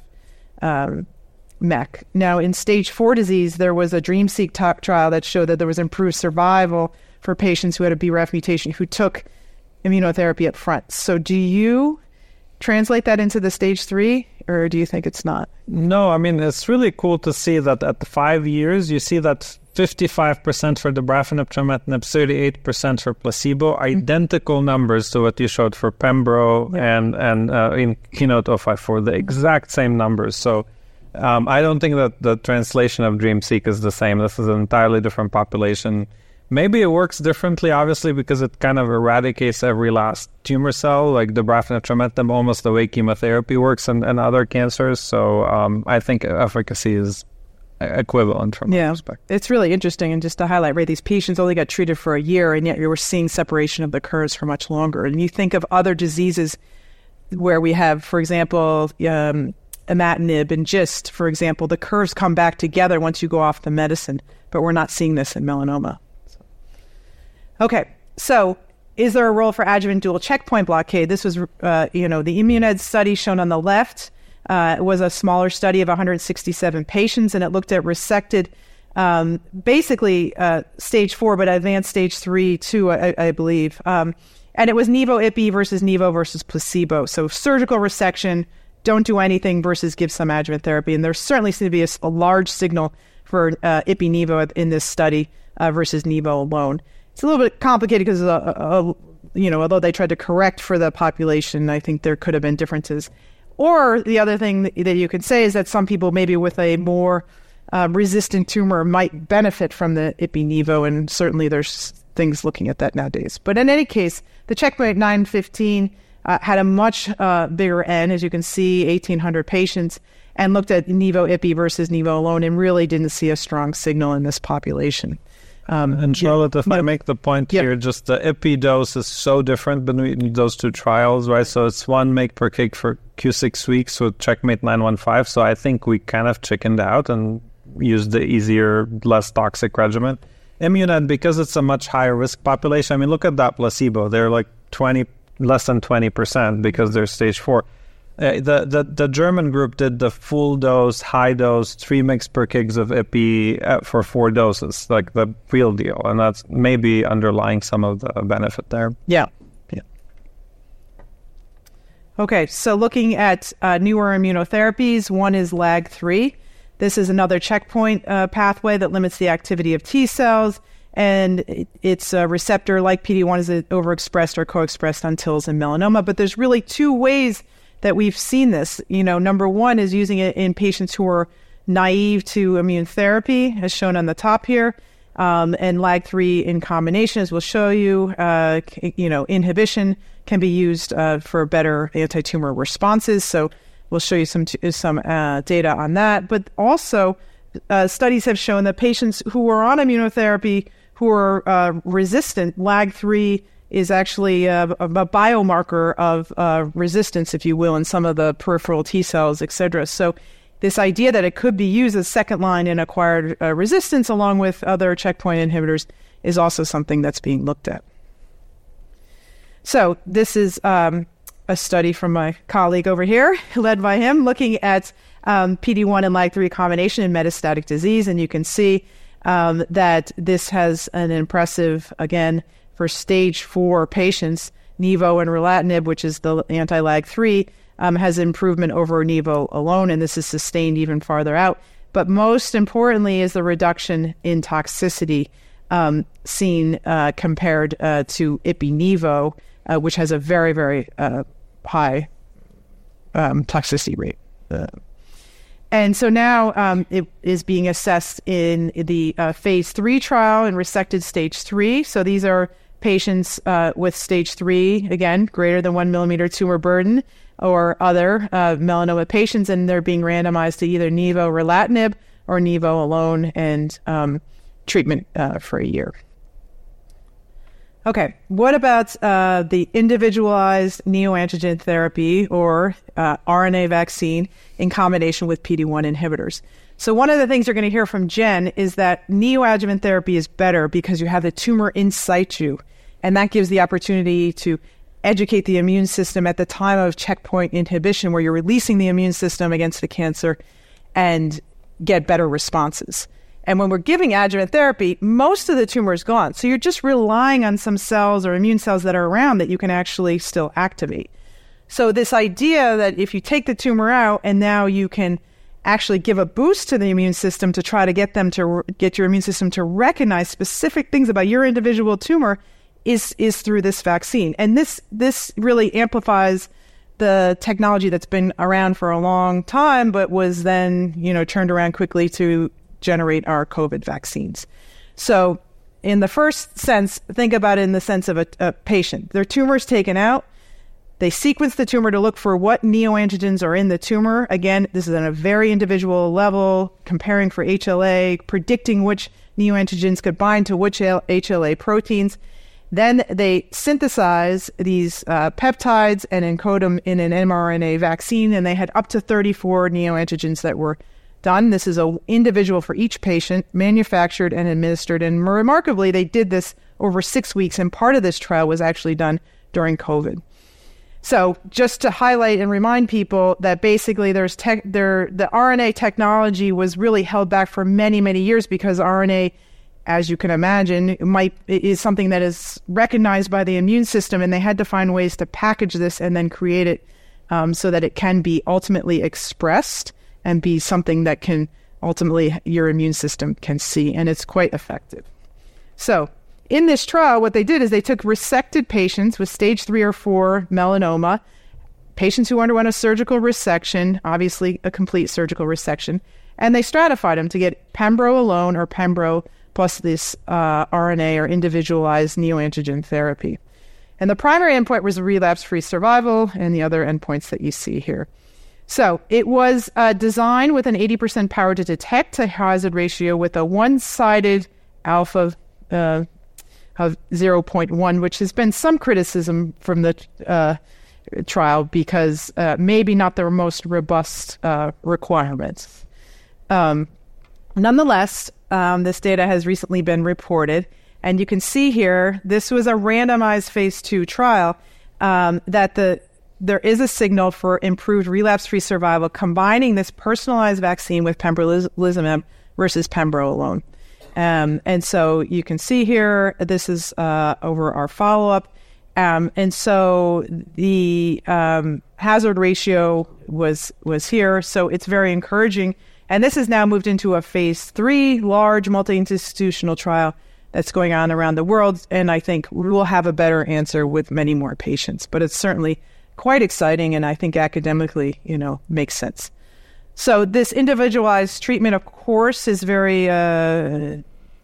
MEK. Now, in stage 4 disease, there was a DREAMseq trial that showed that there was improved survival for patients who had a BRAF mutation who took immunotherapy up front. So do you translate that into the stage 3, or do you think it's not? No, I mean, it's really cool to see that at the 5 years, you see that 55% for dabrafenib, trametinib, 38% for placebo, identical numbers to what you showed for Pembro and in KEYNOTE-054, the exact same numbers. So I don't think that the translation of DREAMseq is the same. This is an entirely different population. Maybe it works differently, obviously, because it kind of eradicates every last tumor cell, like dabrafenib, trametinib, almost the way chemotherapy works in other cancers. So I think efficacy is equivalent from that perspective. It's really interesting. And just to highlight, right, these patients only got treated for a year, and yet you were seeing separation of the curves for much longer. And you think of other diseases where we have, for example, imatinib and GIST, for example, the curves come back together once you go off the medicine, but we're not seeing this in melanoma. Okay, so is there a role for adjuvant dual checkpoint blockade? This was, the ImmuNED study shown on the left. It was a smaller study of 167 patients, and it looked at resected, stage 4, but advanced stage 3 too, I believe. And it was Nivo-Ipi versus Nivo versus placebo. So surgical resection, don't do anything versus give some adjuvant therapy. And there certainly seemed to be a large signal for Ipi-Nivo in this study versus Nivo alone. It's a little bit complicated because, although they tried to correct for the population, I think there could have been differences. Or the other thing that you could say is that some people maybe with a more resistant tumor might benefit from the Ipi-Nivo, and certainly there's things looking at that nowadays. But in any case, the checkpoint 915 had a much bigger N, as you can see, 1,800 patients, and looked at Nivo-Ipi versus Nivo alone and really didn't see a strong signal in this population. And Charlotte, if I make the point here, just the Ipi dose is so different between those two trials, right? So it's 1 mg per kg for Q6 weeks with Checkmate 915. So I think we kind of chickened out and used the easier, less toxic regimen. ImmuNED, because it's a much higher risk population, I mean, look at that placebo. They're like less than 20% because they're stage 4. The German group did the full dose, high dose, 3 mg per kg of Ipi for 4 doses, like the real deal. And that's maybe underlying some of the benefit there. Yeah. Okay, so looking at newer immunotherapies, one is LAG-3. This is another checkpoint pathway that limits the activity of T cells. And its receptor, like PD-1, is overexpressed or co-expressed on TILs and melanoma. But there's really 2 ways that we've seen this. Number one is using it in patients who are naive to immune therapy, as shown on the top here, and LAG-3 in combination, as we'll show you. Inhibition can be used for better anti-tumor responses. So we'll show you some data on that. But also, studies have shown that patients who are on immunotherapy who are resistant, LAG-3 is actually a biomarker of resistance, if you will, in some of the peripheral T cells, et cetera. So this idea that it could be used as second line in acquired resistance along with other checkpoint inhibitors is also something that's being looked at. So this is a study from my colleague over here, led by him, looking at PD-1 and LAG-3 combination in metastatic disease. And you can see that this has an impressive, again, for stage 4 patients, Nivo and relatlimab, which is the anti-LAG-3, has improvement over Nivo alone, and this is sustained even farther out. But most importantly is the reduction in toxicity seen compared to Ipi-Nivo, which has a very, very high toxicity rate. And so now it is being assessed in the phase 3 trial in resected stage 3. So these are patients with stage 3, again, greater than 1 millimeter tumor burden, or other melanoma patients, and they're being randomized to either Nivo relatlimab or Nivo alone, and treatment for a year. Okay, what about the individualized neoantigen therapy or RNA vaccine in combination with PD-1 inhibitors? So one of the things you're going to hear from Jen is that neoadjuvant therapy is better because you have the tumor in situ, and that gives the opportunity to educate the immune system at the time of checkpoint inhibition, where you're releasing the immune system against the cancer and get better responses. And when we're giving adjuvant therapy, most of the tumor is gone. So you're just relying on some cells or immune cells that are around that you can actually still activate. So this idea that if you take the tumor out and now you can actually give a boost to the immune system to try to get your immune system to recognize specific things about your individual tumor is through this vaccine. And this really amplifies the technology that's been around for a long time, but was then, turned around quickly to generate our COVID vaccines. So in the first sense, think about it in the sense of a patient. Their tumor is taken out. They sequenced the tumor to look for what neoantigens are in the tumor. Again, this is on a very individual level, comparing for HLA, predicting which neoantigens could bind to which HLA proteins. Then they synthesize these peptides and encode them in an mRNA vaccine, and they had up to 34 neoantigens that were done. This is an individual for each patient, manufactured and administered. And remarkably, they did this over 6 weeks, and part of this trial was actually done during COVID. So just to highlight and remind people that basically the RNA technology was really held back for many, many years because RNA, as you can imagine, is something that is recognized by the immune system, and they had to find ways to package this and then create it so that it can be ultimately expressed and be something that can ultimately your immune system can see, and it's quite effective. So in this trial, what they did is they took resected patients with stage 3 or 4 melanoma, patients who underwent a surgical resection, obviously a complete surgical resection, and they stratified them to get pembro alone or pembro plus this RNA or individualized neoantigen therapy. And the primary endpoint was relapse-free survival and the other endpoints that you see here. So it was designed with an 80% power to detect a hazard ratio with a one-sided alpha of 0.1, which has been some criticism from the trial because maybe not the most robust requirements. Nonetheless, this data has recently been reported, and you can see here, this was a randomized phase 2 trial, that there is a signal for improved relapse-free survival combining this personalized vaccine with pembrolizumab versus pembro alone. And so you can see here, this is over our follow-up. And so the hazard ratio was here, so it's very encouraging. And this has now moved into a phase 3 large multi-institutional trial that's going on around the world, and I think we'll have a better answer with many more patients. But it's certainly quite exciting, and I think academically, makes sense. So this individualized treatment, of course, is very, it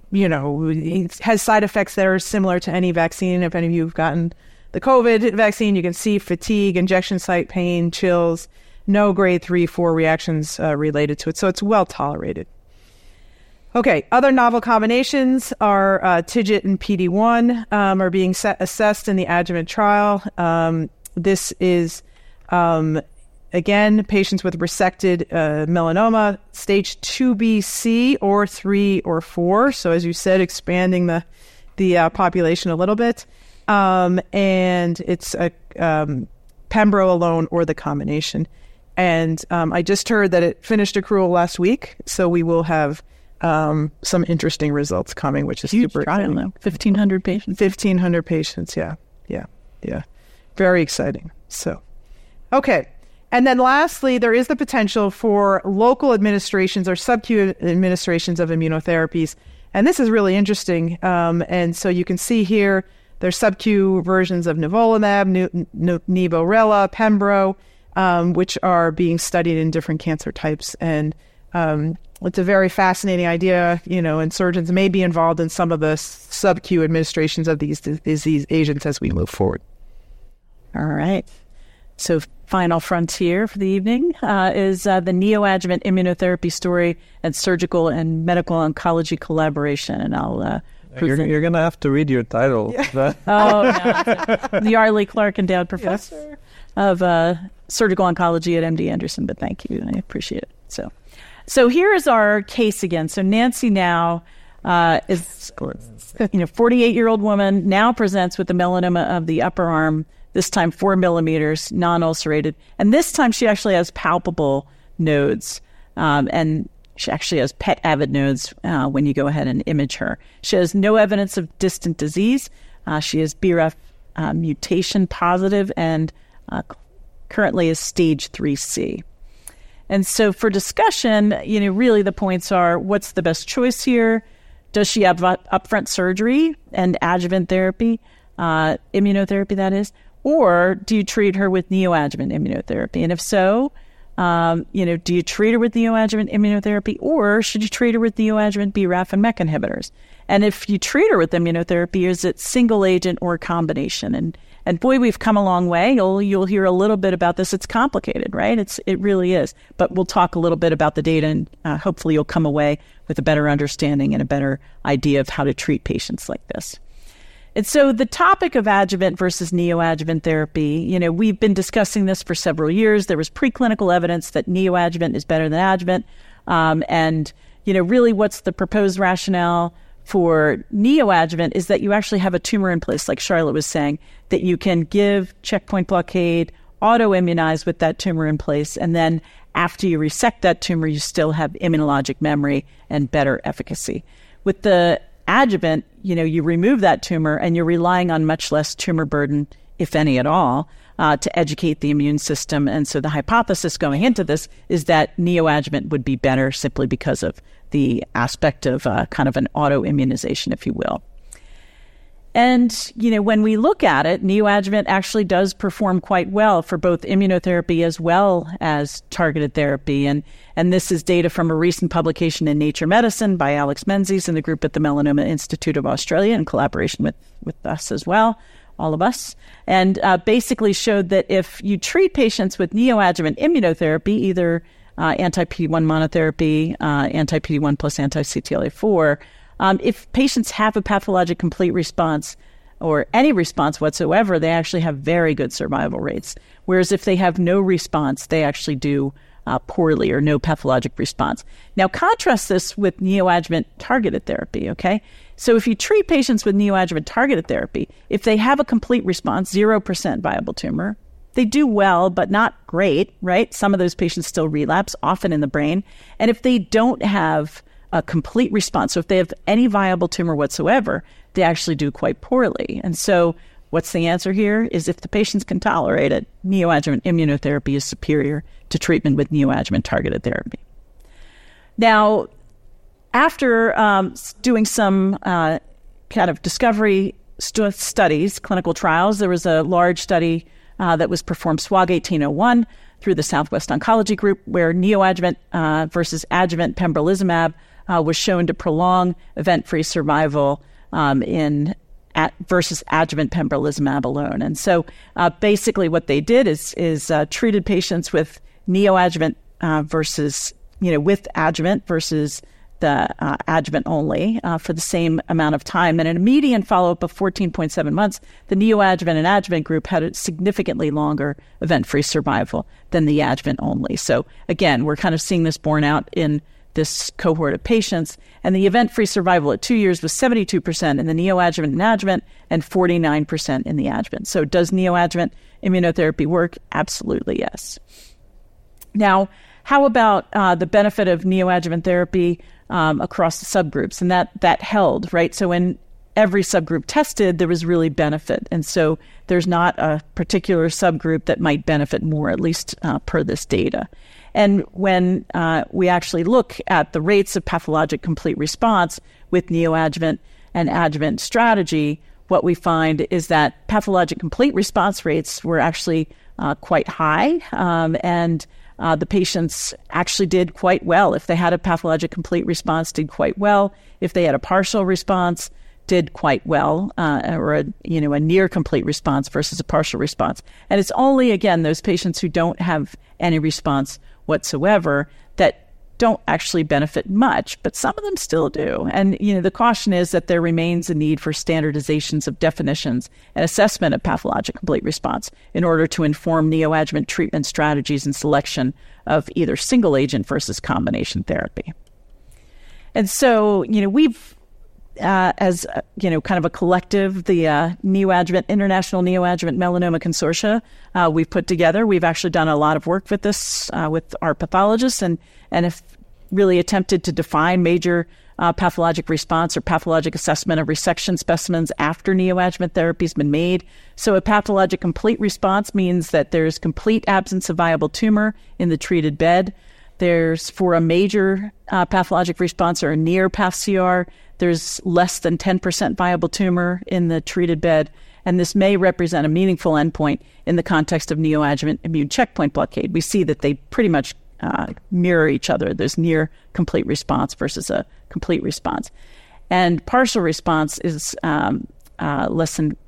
has side effects that are similar to any vaccine. If any of you have gotten the COVID vaccine, you can see fatigue, injection site pain, chills, no grade 3, 4 reactions related to it. So it's well tolerated. Okay, other novel combinations are TIGIT and PD-1 are being assessed in the adjuvant trial. This is, again, patients with resected melanoma, stage 2BC or 3 or 4. So as you said, expanding the population a little bit. And it's a pembro alone or the combination. And I just heard that it finished accrual last week, so we will have some interesting results coming, which is huge super trial, exciting. though. 1,500 patients. 1,500 patients, yeah. Very exciting. So, okay. And then lastly, there is the potential for local administrations or sub-Q administrations of immunotherapies. And this is really interesting. And so you can see here, there's sub-Q versions of nivolumab, Nivo-Rela, Pembro, which are being studied in different cancer types. And it's a very fascinating idea, and surgeons may be involved in some of the sub-Q administrations of these disease agents as we move forward. All right. So final frontier for the evening is the neoadjuvant immunotherapy story and surgical and medical oncology collaboration. And I'll You're going to have to read your title. Yeah. The Arlie Clark Endowed Professor of Surgical Oncology at MD Anderson. But thank you. I appreciate it. So here is our case again. So Nancy now is, 48-year-old woman, now presents with the melanoma of the upper arm, this time 4 millimeters, non-ulcerated. And this time she actually has palpable nodes. And she actually has PET avid nodes when you go ahead and image her. She has no evidence of distant disease. She is BRAF mutation positive and currently is stage 3C. And so for discussion, really the points are, what's the best choice here? Does she have upfront surgery and adjuvant therapy, immunotherapy that is? Or do you treat her with neoadjuvant immunotherapy? And if so, do you treat her with neoadjuvant immunotherapy, or should you treat her with neoadjuvant BRAF and MEK inhibitors? And if you treat her with immunotherapy, is it single agent or combination? And boy, we've come a long way. You'll hear a little bit about this. It's complicated, right? It really is. But we'll talk a little bit about the data, and hopefully you'll come away with a better understanding and a better idea of how to treat patients like this. And so the topic of adjuvant versus neoadjuvant therapy, we've been discussing this for several years. There was preclinical evidence that neoadjuvant is better than adjuvant. Really what's the proposed rationale for neoadjuvant is that you actually have a tumor in place, like Charlotte was saying, that you can give checkpoint blockade, autoimmunize with that tumor in place, and then after you resect that tumor, you still have immunologic memory and better efficacy. With the adjuvant, you remove that tumor and you're relying on much less tumor burden, if any at all, to educate the immune system. And so the hypothesis going into this is that neoadjuvant would be better simply because of the aspect of kind of an autoimmunization, if you will. And, when we look at it, neoadjuvant actually does perform quite well for both immunotherapy as well as targeted therapy. And this is data from a recent publication in Nature Medicine by Alex Menzies and the group at the Melanoma Institute of Australia in collaboration with us as well, all of us, and basically showed that if you treat patients with neoadjuvant immunotherapy, either anti-PD-1 monotherapy, anti-PD-1 plus anti-CTLA-4, if patients have a pathologic complete response or any response whatsoever, they actually have very good survival rates. Whereas if they have no response, they actually do poorly or no pathologic response. Now, contrast this with neoadjuvant targeted therapy, okay? So if you treat patients with neoadjuvant targeted therapy, if they have a complete response, 0% viable tumor, they do well, but not great, right? Some of those patients still relapse, often in the brain. And if they don't have a complete response, so if they have any viable tumor whatsoever, they actually do quite poorly. And so what's the answer here is if the patients can tolerate it, neoadjuvant immunotherapy is superior to treatment with neoadjuvant targeted therapy. Now, after doing some kind of discovery studies, clinical trials, there was a large study that was performed, SWOG 1801, through the Southwest Oncology Group, where neoadjuvant versus adjuvant pembrolizumab was shown to prolong event-free survival versus adjuvant pembrolizumab alone. And so basically what they did is treated patients with neoadjuvant versus, with adjuvant versus the adjuvant only for the same amount of time. And in a median follow-up of 14.7 months, the neoadjuvant and adjuvant group had a significantly longer event-free survival than the adjuvant only. So again, we're kind of seeing this borne out in this cohort of patients. And the event-free survival at 2 years was 72% in the neoadjuvant and adjuvant and 49% in the adjuvant. So does neoadjuvant immunotherapy work? Absolutely, yes. Now, how about the benefit of neoadjuvant therapy across the subgroups? And that held, right? So in every subgroup tested, there was really benefit. And so there's not a particular subgroup that might benefit more, at least per this data. And when we actually look at the rates of pathologic complete response with neoadjuvant and adjuvant strategy, what we find is that pathologic complete response rates were actually quite high, and the patients actually did quite well. If they had a pathologic complete response, did quite well. If they had a partial response, did quite well, or a near complete response versus a partial response. And it's only, again, those patients who don't have any response whatsoever that don't actually benefit much, but some of them still do. And, the caution is that there remains a need for standardizations of definitions and assessment of pathologic complete response in order to inform neoadjuvant treatment strategies and selection of either single agent versus combination therapy. And so, we've as kind of a collective, the International Neoadjuvant Melanoma Consortia, we've put together. We've actually done a lot of work with this, with our pathologists, and have really attempted to define major pathologic response or pathologic assessment of resection specimens after neoadjuvant therapy has been made. So a pathologic complete response means that there's complete absence of viable tumor in the treated bed. There's, for a major pathologic response or a near path CR, there's less than 10% viable tumor in the treated bed, and this may represent a meaningful endpoint in the context of neoadjuvant immune checkpoint blockade. We see that they pretty much mirror each other. There's near complete response versus a complete response. And partial response is less than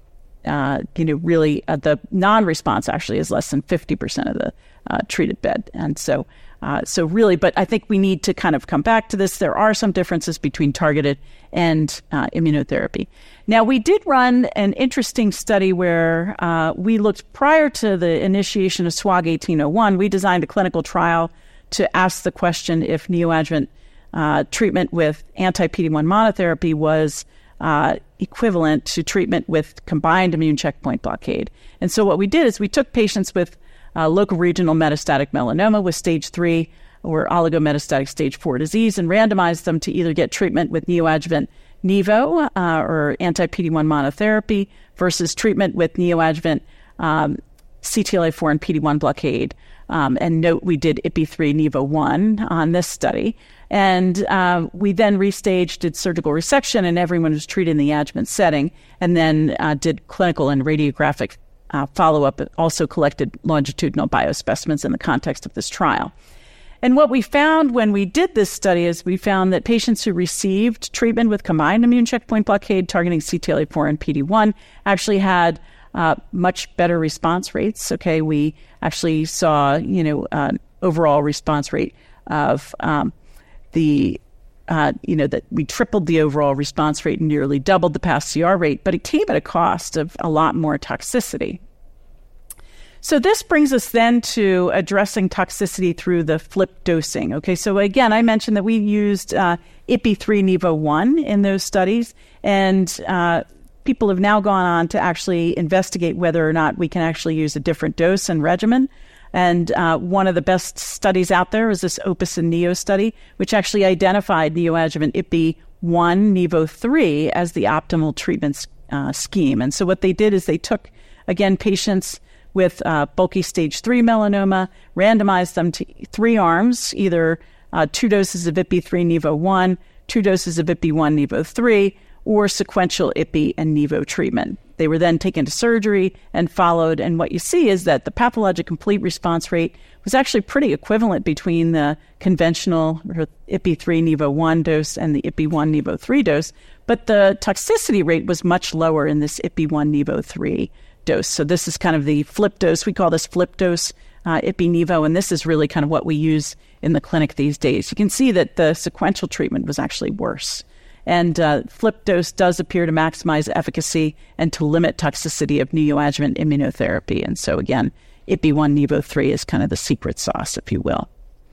really the non-response actually is less than 50% of the treated bed. And so really, but I think we need to kind of come back to this. There are some differences between targeted and immunotherapy. Now, we did run an interesting study where we looked prior to the initiation of SWOG 1801. We designed a clinical trial to ask the question if neoadjuvant treatment with anti-PD-1 monotherapy was equivalent to treatment with combined immune checkpoint blockade. And so what we did is we took patients with local regional metastatic melanoma with stage 3 or oligometastatic stage 4 disease and randomized them to either get treatment with neoadjuvant Nivo or anti-PD-1 monotherapy versus treatment with neoadjuvant CTLA-4 and PD-1 blockade. And note we did IPI-3 Nivo 1 on this study. And we then restaged, did surgical resection, and everyone was treated in the adjuvant setting, and then did clinical and radiographic follow-up, also collected longitudinal biospecimens in the context of this trial. And what we found when we did this study is we found that patients who received treatment with combined immune checkpoint blockade targeting CTLA-4 and PD-1 actually had much better response rates. Okay, we actually saw, an overall response rate of that we tripled the overall response rate and nearly doubled the pass CR rate, but it came at a cost of a lot more toxicity. So this brings us then to addressing toxicity through the flip dosing. Okay, so again, I mentioned that we used IPI-3 Nivo 1 in those studies, and people have now gone on to actually investigate whether or not we can actually use a different dose and regimen. And one of the best studies out there is this Opus and Neo study, which actually identified neoadjuvant IPI-1 Nivo 3 as the optimal treatment scheme. And so what they did is they took, again, patients with bulky stage 3 melanoma, randomized them to 3 arms, either 2 doses of IPI-3 Nivo 1, 2 doses of IPI-1 Nivo 3, or sequential IPI and Nivo treatment. They were then taken to surgery and followed, and what you see is that the pathologic complete response rate was actually pretty equivalent between the conventional IPI-3 Nivo 1 dose and the IPI-1 Nivo 3 dose, but the toxicity rate was much lower in this IPI-1 Nivo 3 dose. So this is kind of the flip dose. We call this flip dose IPI-Nivo, and this is really kind of what we use in the clinic these days. You can see that the sequential treatment was actually worse. And flip dose does appear to maximize efficacy and to limit toxicity of neoadjuvant immunotherapy. And so again, IPI-1 Nivo 3 is kind of the secret sauce, if you will.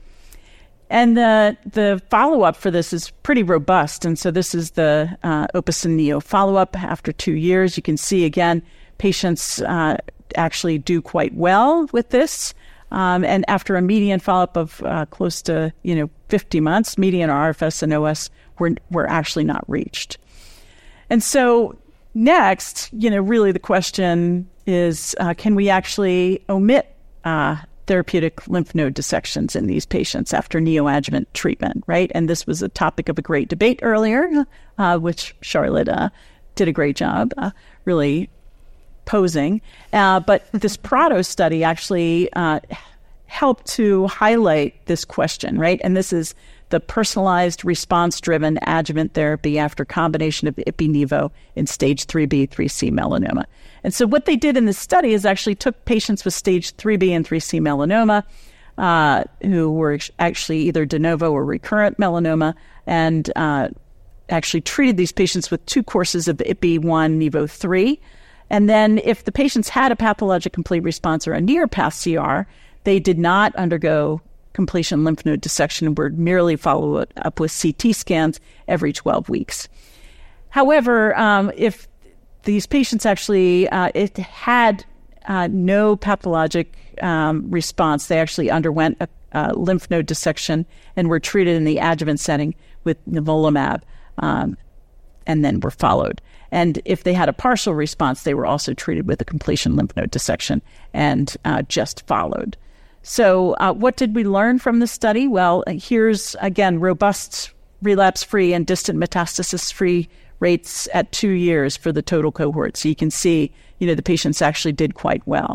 And the follow-up for this is pretty robust. And so this is the Opus and Neo follow-up after 2 years. You can see, again, patients actually do quite well with this. And after a median follow-up of close to 50 months, median RFS and OS were actually not reached. And so next, really the question is, can we actually omit therapeutic lymph node dissections in these patients after neoadjuvant treatment, right? And this was a topic of a great debate earlier, which Charlotte did a great job really posing. But this Prado study actually helped to highlight this question, right? And this is the personalized response-driven adjuvant therapy after combination of IPI-Nivo in stage 3B, 3C melanoma. And so what they did in this study is actually took patients with stage 3B and 3C melanoma who were actually either de novo or recurrent melanoma and actually treated these patients with 2 courses of IPI-1 Nivo 3. And then if the patients had a pathologic complete response or a near path CR, they did not undergo completion lymph node dissection and were merely followed up with CT scans every 12 weeks. However, if these patients actually it had no pathologic response, they actually underwent a lymph node dissection and were treated in the adjuvant setting with nivolumab and then were followed. And if they had a partial response, they were also treated with a completion lymph node dissection and just followed. So what did we learn from the study? Well, here's, again, robust relapse-free and distant metastasis-free rates at 2 years for the total cohort. So you can see, the patients actually did quite well.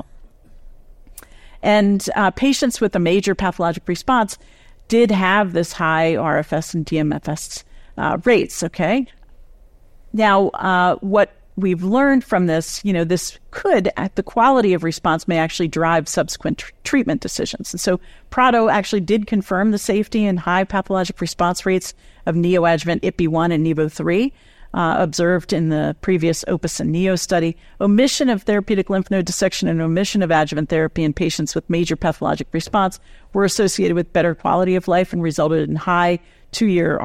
And patients with a major pathologic response did have this high RFS and DMFS rates, okay? Now, what we've learned from this, this could, at the quality of response, may actually drive subsequent treatment decisions. And so PRADO actually did confirm the safety and high pathologic response rates of neoadjuvant IPI-1 and NIVO3 observed in the previous OPUS and NEO study. Omission of therapeutic lymph node dissection and omission of adjuvant therapy in patients with major pathologic response were associated with better quality of life and resulted in high 2-year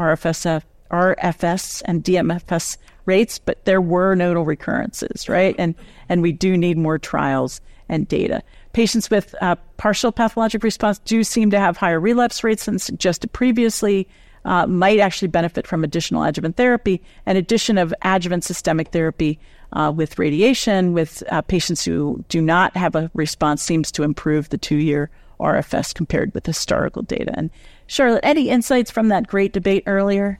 RFS and DMFS rates, but there were nodal recurrences, right? And we do need more trials and data. Patients with partial pathologic response do seem to have higher relapse rates than suggested previously, might actually benefit from additional adjuvant therapy, and addition of adjuvant systemic therapy with radiation with patients who do not have a response seems to improve the 2-year RFS compared with historical data. And Charlotte, any insights from that great debate earlier?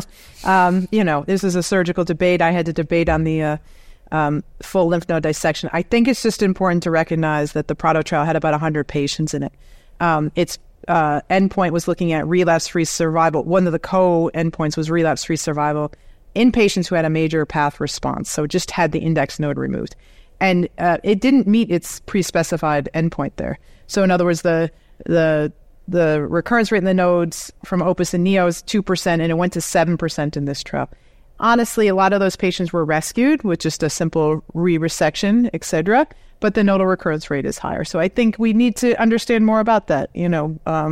This is a surgical debate. I had to debate on the full lymph node dissection. I think it's just important to recognize that the PRADO trial had about 100 patients in it. Its endpoint was looking at relapse-free survival. One of the co-endpoints was relapse-free survival in patients who had a major path response, so just had the index node removed. And it didn't meet its pre-specified endpoint there. So in other words, the recurrence rate in the nodes from OPUS and NEO is 2%, and it went to 7% in this trial. Honestly, a lot of those patients were rescued with just a simple re-resection, etc., but the nodal recurrence rate is higher. So I think we need to understand more about that, and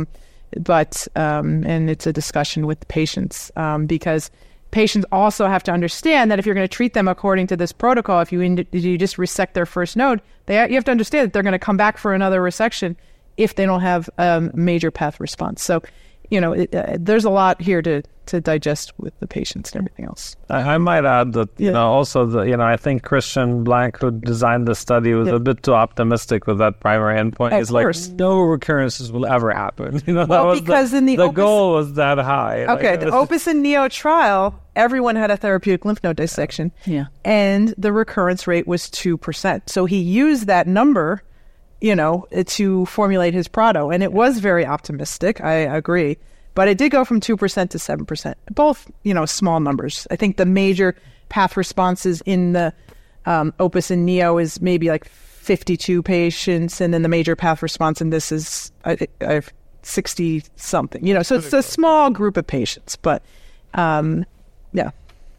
it's a discussion with the patients because patients also have to understand that if you're going to treat them according to this protocol, if you just resect their first node, you have to understand that they're going to come back for another resection if they don't have a major path response. So, there's a lot here to digest with the patients and everything else. I might add that, also, I think Christian Blank, who designed the study, was a bit too optimistic with that primary endpoint. He's like, no recurrences will ever happen. Because in the goal was that high. Okay, the OPUS and NEO trial, everyone had a therapeutic lymph node dissection. Yeah. And the recurrence rate was 2%. So he used that number to formulate his PRADO. And it was very optimistic, I agree. But it did go from 2% to 7%, both, small numbers. I think the major path responses in the OPUS and NEO is maybe like 52 patients, and then the major path response in this is 60-something. So it's a small group of patients, but yeah.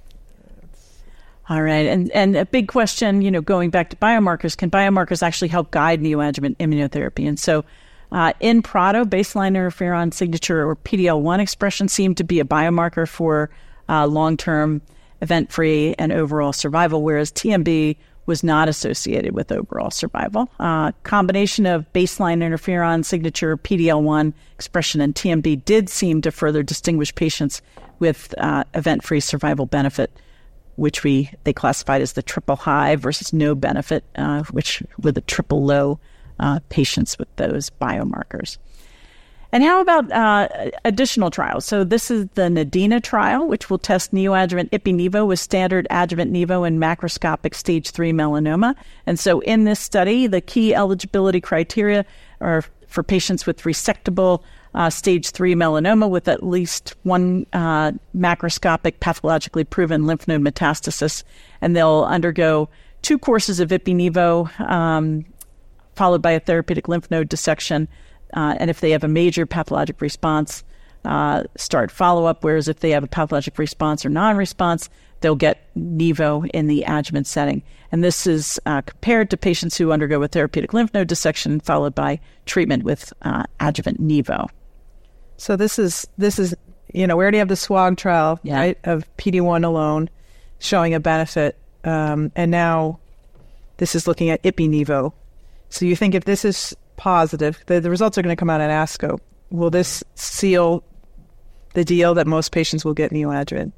All right. And a big question, going back to biomarkers, can biomarkers actually help guide neoadjuvant immunotherapy? And so in PRADO, baseline interferon signature or PD-L1 expression seemed to be a biomarker for long-term event-free and overall survival, whereas TMB was not associated with overall survival. Combination of baseline interferon signature, PD-L1 expression, and TMB did seem to further distinguish patients with event-free survival benefit, which they classified as the triple high versus no benefit, which with the triple low patients with those biomarkers. And how about additional trials? So this is the NADINA trial, which will test neoadjuvant ipi-nivo with standard adjuvant nivo in macroscopic stage 3 melanoma. And so in this study, the key eligibility criteria are for patients with resectable stage 3 melanoma with at least one macroscopic pathologically proven lymph node metastasis. And they'll undergo 2 courses of ipi-nivo followed by a therapeutic lymph node dissection. And if they have a major pathologic response, start follow-up, whereas if they have a pathologic response or non-response, they'll get nivo in the adjuvant setting. And this is compared to patients who undergo a therapeutic lymph node dissection followed by treatment with adjuvant nivo. So this is we already have the SWOG trial, right, of PD-1 alone showing a benefit. And now this is looking at ipi-nivo. So you think if this is positive, the results are going to come out at ASCO. Will this seal the deal that most patients will get neoadjuvant?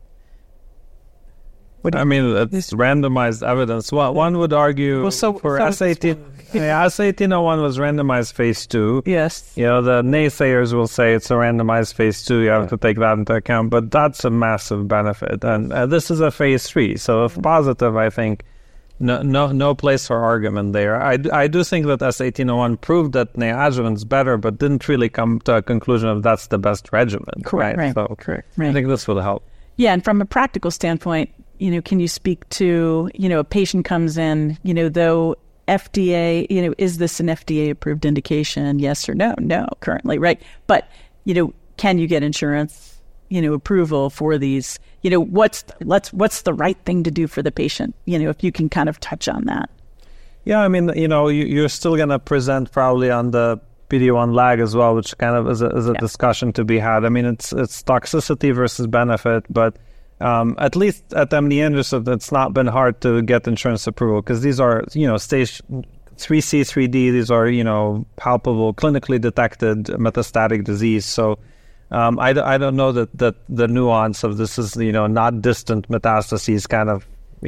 I mean, it's randomized evidence. Well, one would argue for S1801 was randomized phase 2. Yes. The naysayers will say it's a randomized phase 2. You have to take that into account. But that's a massive benefit. And this is a phase 3. So if positive, I think no place for argument there. I do think that S1801 proved that neoadjuvant is better, but didn't really come to a conclusion of that's the best regimen. Correct. Right? So correct. I think this will help. Yeah, and from a practical standpoint, can you speak to, a patient comes in, though FDA, is this an FDA-approved indication? Yes or no? No, currently, right? But, can you get insurance, approval for these? What's the right thing to do for the patient? If you can kind of touch on that. Yeah, I mean, you're still going to present probably on the PD-1 lag as well, which kind of is a discussion to be had. I mean, it's toxicity versus benefit, but at least at MD Anderson, it's not been hard to get insurance approval because these are, stage 3C, 3D. These are, palpable, clinically detected metastatic disease. So I don't know that the nuance of this is, not distant metastases kind of,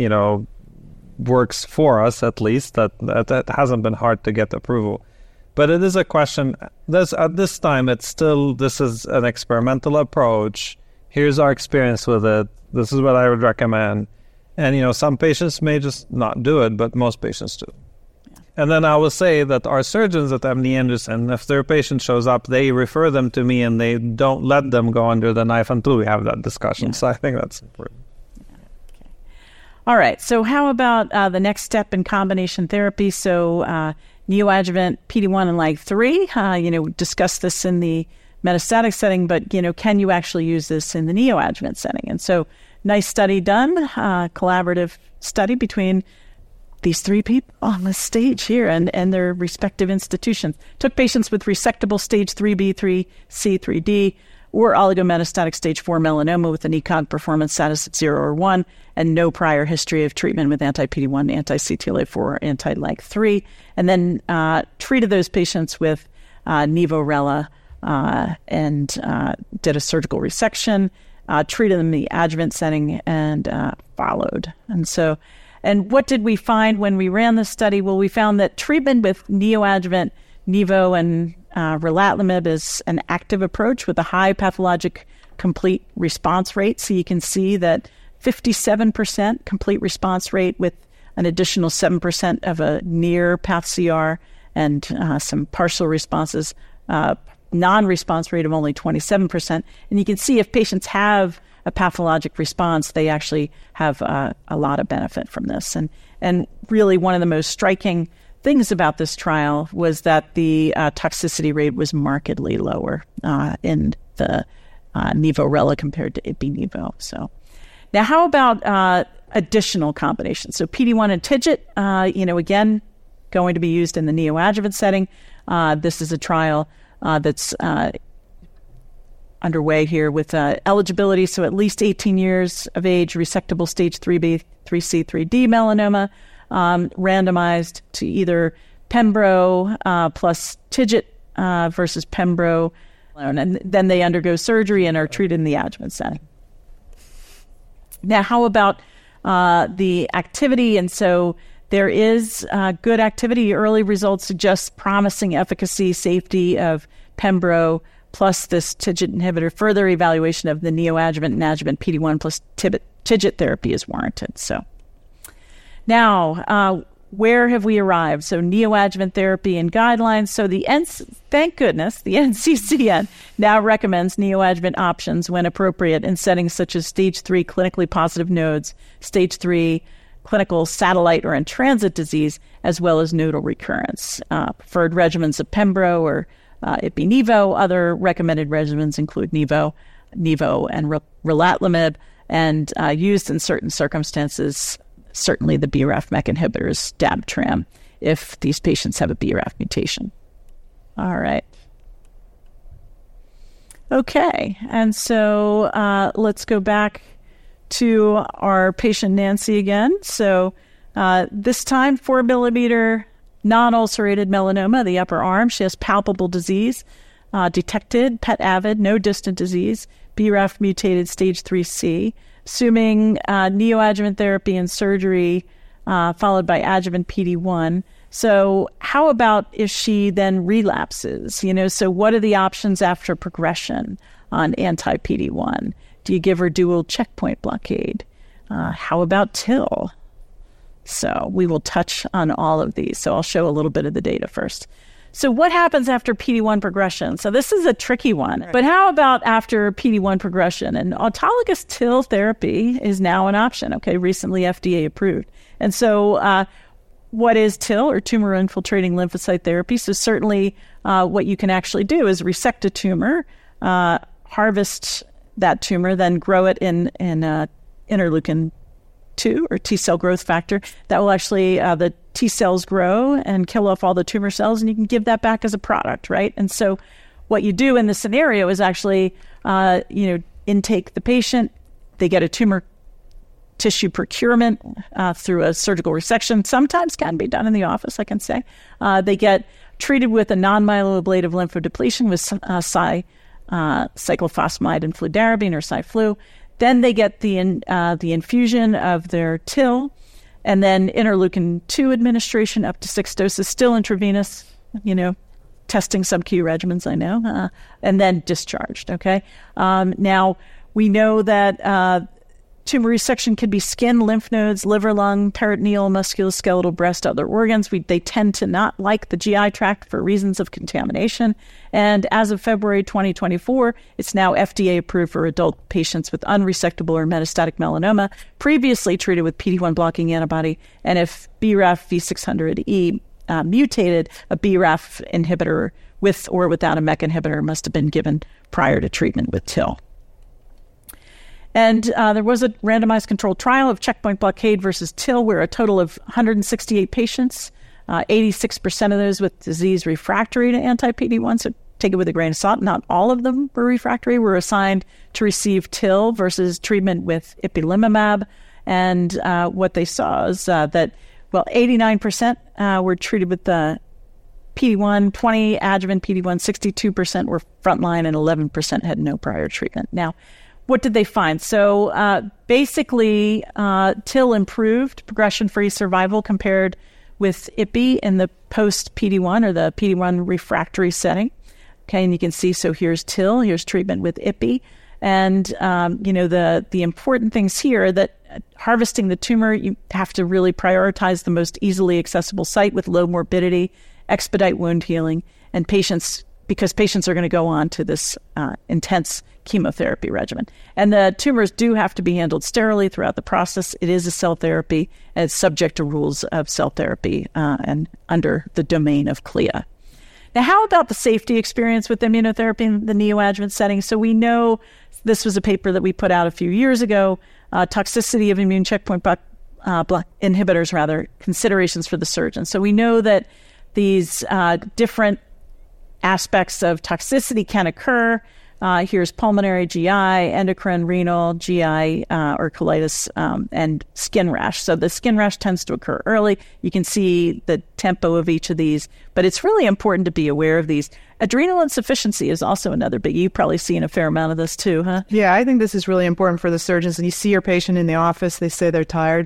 works for us at least. That hasn't been hard to get approval. But it is a question. At this time, this is an experimental approach. Here's our experience with it. This is what I would recommend. And, some patients may just not do it, but most patients do. Yeah. And then I will say that our surgeons at MD Anderson, if their patient shows up, they refer them to me and they don't let them go under the knife until we have that discussion. Yeah. So I think that's important. All right. So how about the next step in combination therapy? So neoadjuvant PD-1 and LAG-3, discussed this in the metastatic setting, but, can you actually use this in the neoadjuvant setting? And so nice study done, collaborative study between these three people on the stage here and their respective institutions. Took patients with resectable stage 3B, 3C, 3D, or oligometastatic stage 4 melanoma with an ECOG performance status of 0 or 1, and no prior history of treatment with anti-PD-1, anti-CTLA-4, or anti-LAG-3, and then treated those patients with Nivo-Rela and did a surgical resection, treated them in the adjuvant setting, and followed. And what did we find when we ran this study? Well, we found that treatment with neoadjuvant Nivo and relatlimab is an active approach with a high pathologic complete response rate. So you can see that 57% complete response rate with an additional 7% of a near path CR and some partial responses, non-response rate of only 27%. And you can see if patients have a pathologic response, they actually have a lot of benefit from this. And really one of the most striking things about this trial was that the toxicity rate was markedly lower in the Nivo-Rela compared to Ipi-Nivo. So now how about additional combinations? So PD-1 and TIGIT, again, going to be used in the neoadjuvant setting. This is a trial that's underway here with eligibility, so at least 18 years of age, resectable stage 3B, 3C, 3D melanoma, randomized to either Pembro plus TIGIT versus Pembro alone. And then they undergo surgery and are treated in the adjuvant setting. Now, how about the activity? And so there is good activity. Early results suggest promising efficacy, safety of Pembro plus this TIGIT inhibitor. Further evaluation of the neoadjuvant and adjuvant PD-1 plus TIGIT therapy is warranted. So now, where have we arrived? So neoadjuvant therapy and guidelines. So thank goodness, the NCCN now recommends neoadjuvant options when appropriate in settings such as stage 3 clinically positive nodes, stage 3 clinical satellite or in-transit disease, as well as nodal recurrence. Preferred regimens of Pembro or Ipi-Nivo. Other recommended regimens include Nivo and relatlimab, and used in certain circumstances, certainly the BRAF/MEK inhibitors, Dab/Tram, if these patients have a BRAF mutation. All right. Okay, and so let's go back to our patient Nancy again. So this time, 4 millimeter non-ulcerated melanoma, the upper arm. She has palpable disease, detected, PET-avid, no distant disease, BRAF mutated stage 3C, assuming neoadjuvant therapy and surgery followed by adjuvant PD-1. So how about if she then relapses? So what are the options after progression on anti-PD-1? Do you give her dual checkpoint blockade? How about TIL? So we will touch on all of these. So I'll show a little bit of the data first. So what happens after PD-1 progression? So this is a tricky one. Right. But how about after PD-1 progression? And autologous TIL therapy is now an option, recently FDA approved. And so what is TIL, or tumor-infiltrating lymphocyte therapy? So certainly what you can actually do is resect a tumor, harvest that tumor, then grow it in interleukin 2 or T cell growth factor. That will actually, the T cells grow and kill off all the tumor cells, and you can give that back as a product, right? And so what you do in this scenario is actually, intake the patient, they get a tumor tissue procurement through a surgical resection. Sometimes can be done in the office, I can say. They get treated with a non-myeloablative lymphodepletion with cyclophosphamide and fludarabine or Cy/Flu. Then they get the infusion of their TIL, and then interleukin-2 administration up to 6 doses, still intravenous, testing sub-Q regimens, I know, and then discharged, Now, we know that tumor resection can be skin, lymph nodes, liver, lung, peritoneal, musculoskeletal, breast, other organs. They tend to not like the GI tract for reasons of contamination. And as of February 2024, it's now FDA approved for adult patients with unresectable or metastatic melanoma, previously treated with PD-1 blocking antibody. And if BRAF V600E mutated, a BRAF inhibitor with or without a MEK inhibitor must have been given prior to treatment with TIL. And there was a randomized controlled trial of checkpoint blockade versus TIL, where a total of 168 patients, 86% of those with disease refractory to anti-PD-1, so take it with a grain of salt, not all of them were refractory, were assigned to receive TIL versus treatment with ipilimumab. And what they saw is that 89% were treated with the PD-1, 20 adjuvant PD-1, 62% were frontline, and 11% had no prior treatment. Now, what did they find? So basically, TIL improved progression-free survival compared with IPI in the post-PD-1 or the PD-1 refractory setting. And you can see, so here's TIL, here's treatment with IPI. And, the important things here that harvesting the tumor, you have to really prioritize the most easily accessible site with low morbidity, expedite wound healing, and because patients are going to go on to this intense chemotherapy regimen. And the tumors do have to be handled sterilely throughout the process. It is a cell therapy, and it's subject to rules of cell therapy and under the domain of CLIA. Now, how about the safety experience with immunotherapy in the neoadjuvant setting? So we know this was a paper that we put out a few years ago, toxicity of immune checkpoint block inhibitors, considerations for the surgeon. So we know that these different aspects of toxicity can occur. Here's pulmonary, GI, endocrine, renal, GI, or colitis, and skin rash. So the skin rash tends to occur early. You can see the tempo of each of these, but it's really important to be aware of these. Adrenal insufficiency is also another, but you've probably seen a fair amount of this too, huh? Yeah, I think this is really important for the surgeons. And you see your patient in the office, they say they're tired,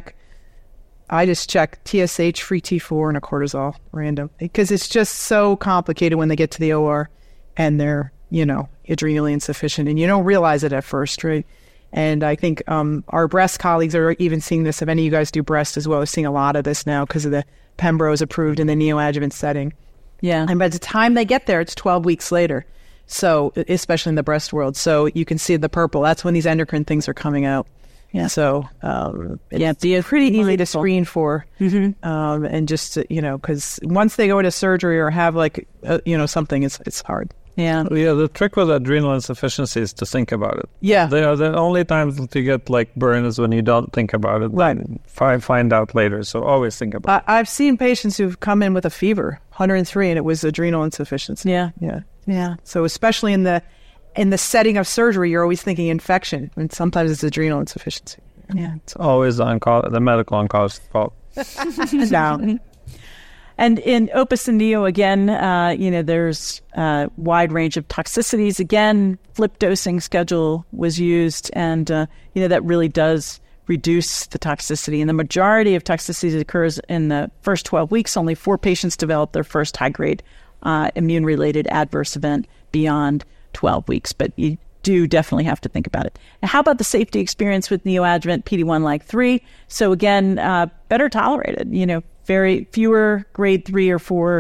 I just check TSH, free T4, and a cortisol random, because it's just so complicated when they get to the OR and they're, adrenally insufficient, and you don't realize it at first, right? And I think our breast colleagues are even seeing this. If any of you guys do breast as well, we're seeing a lot of this now because of the Pembro is approved in the neoadjuvant setting. Yeah. And by the time they get there, it's 12 weeks later. So, especially in the breast world. So you can see the purple. That's when these endocrine things are coming out. Yeah. So, it's pretty easy to screen for. Mm-hmm. And just, because once they go into surgery or have something, it's hard. Yeah. Yeah, the trick with adrenal insufficiency is to think about it. Yeah. They are the only times that you get burn is when you don't think about it. Right. Find out later. So always think about it. I've seen patients who've come in with a fever, 103, and it was adrenal insufficiency. Yeah. Yeah. Yeah. So especially in the setting of surgery, you're always thinking infection, and sometimes it's adrenal insufficiency. Yeah. It's always the medical oncologist's fault. No. And in Opus and Neo, again, there's a wide range of toxicities. Again, flip dosing schedule was used, and, that really does reduce the toxicity. And the majority of toxicities occurs in the first 12 weeks. Only 4 patients developed their first high-grade immune-related adverse event beyond 12 weeks. But you do definitely have to think about it. Now, how about the safety experience with neoadjuvant PD-1 like 3? So again, better tolerated, very fewer grade 3 or 4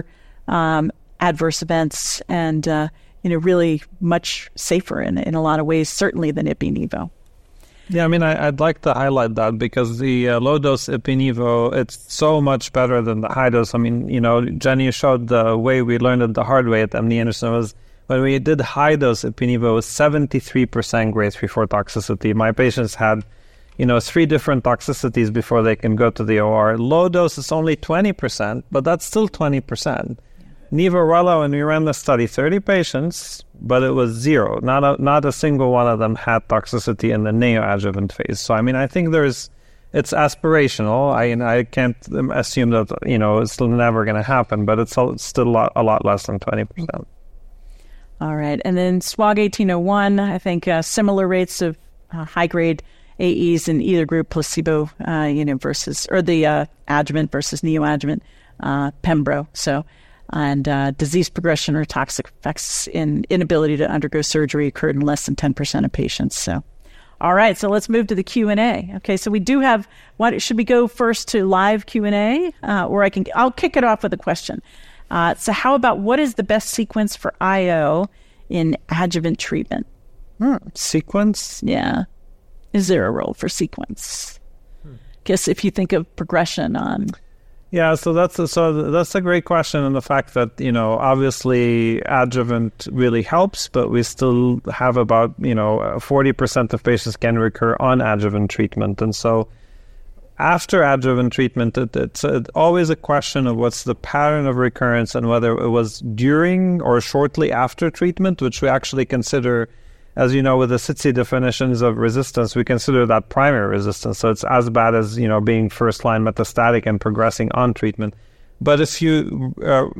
adverse events and, really much safer in a lot of ways, certainly than Ipi/Nivo. Yeah, I mean, I'd like to highlight that because the low-dose Ipi/Nivo, it's so much better than the high-dose. I mean, Jenny showed the way we learned it the hard way at MD Anderson was when we did high-dose Ipi/Nivo, it was 73% grade 3/4 toxicity. My patients had, 3 different toxicities before they can go to the OR. Low-dose is only 20%, but that's still 20%. Nivo/Rela, when we ran the study, 30 patients, but it was 0. Not a single one of them had toxicity in the neoadjuvant phase. So, I mean, I think it's aspirational. I can't assume that, it's still never going to happen, but it's still a lot less than 20%. All right. And then SWOG 1801, I think similar rates of high-grade AEs in either group, placebo, versus, or the adjuvant versus neoadjuvant, Pembro. So, and disease progression or toxic effects in inability to undergo surgery occurred in less than 10% of patients. So, all right, so let's move to the Q&A. Okay, so we do have, should we go first to live Q&A? Or I'll kick it off with a question. So how about what is the best sequence for IO in adjuvant treatment? Sequence? Yeah. Is there a role for sequence? Guess if you think of progression on... Yeah, so that's a great question, and the fact that obviously adjuvant really helps, but we still have about 40% of patients can recur on adjuvant treatment, and so after adjuvant treatment, it's always a question of what's the pattern of recurrence and whether it was during or shortly after treatment, which we actually consider. As you know, with the SITC definitions of resistance, we consider that primary resistance. So it's as bad as, being first-line metastatic and progressing on treatment. But if you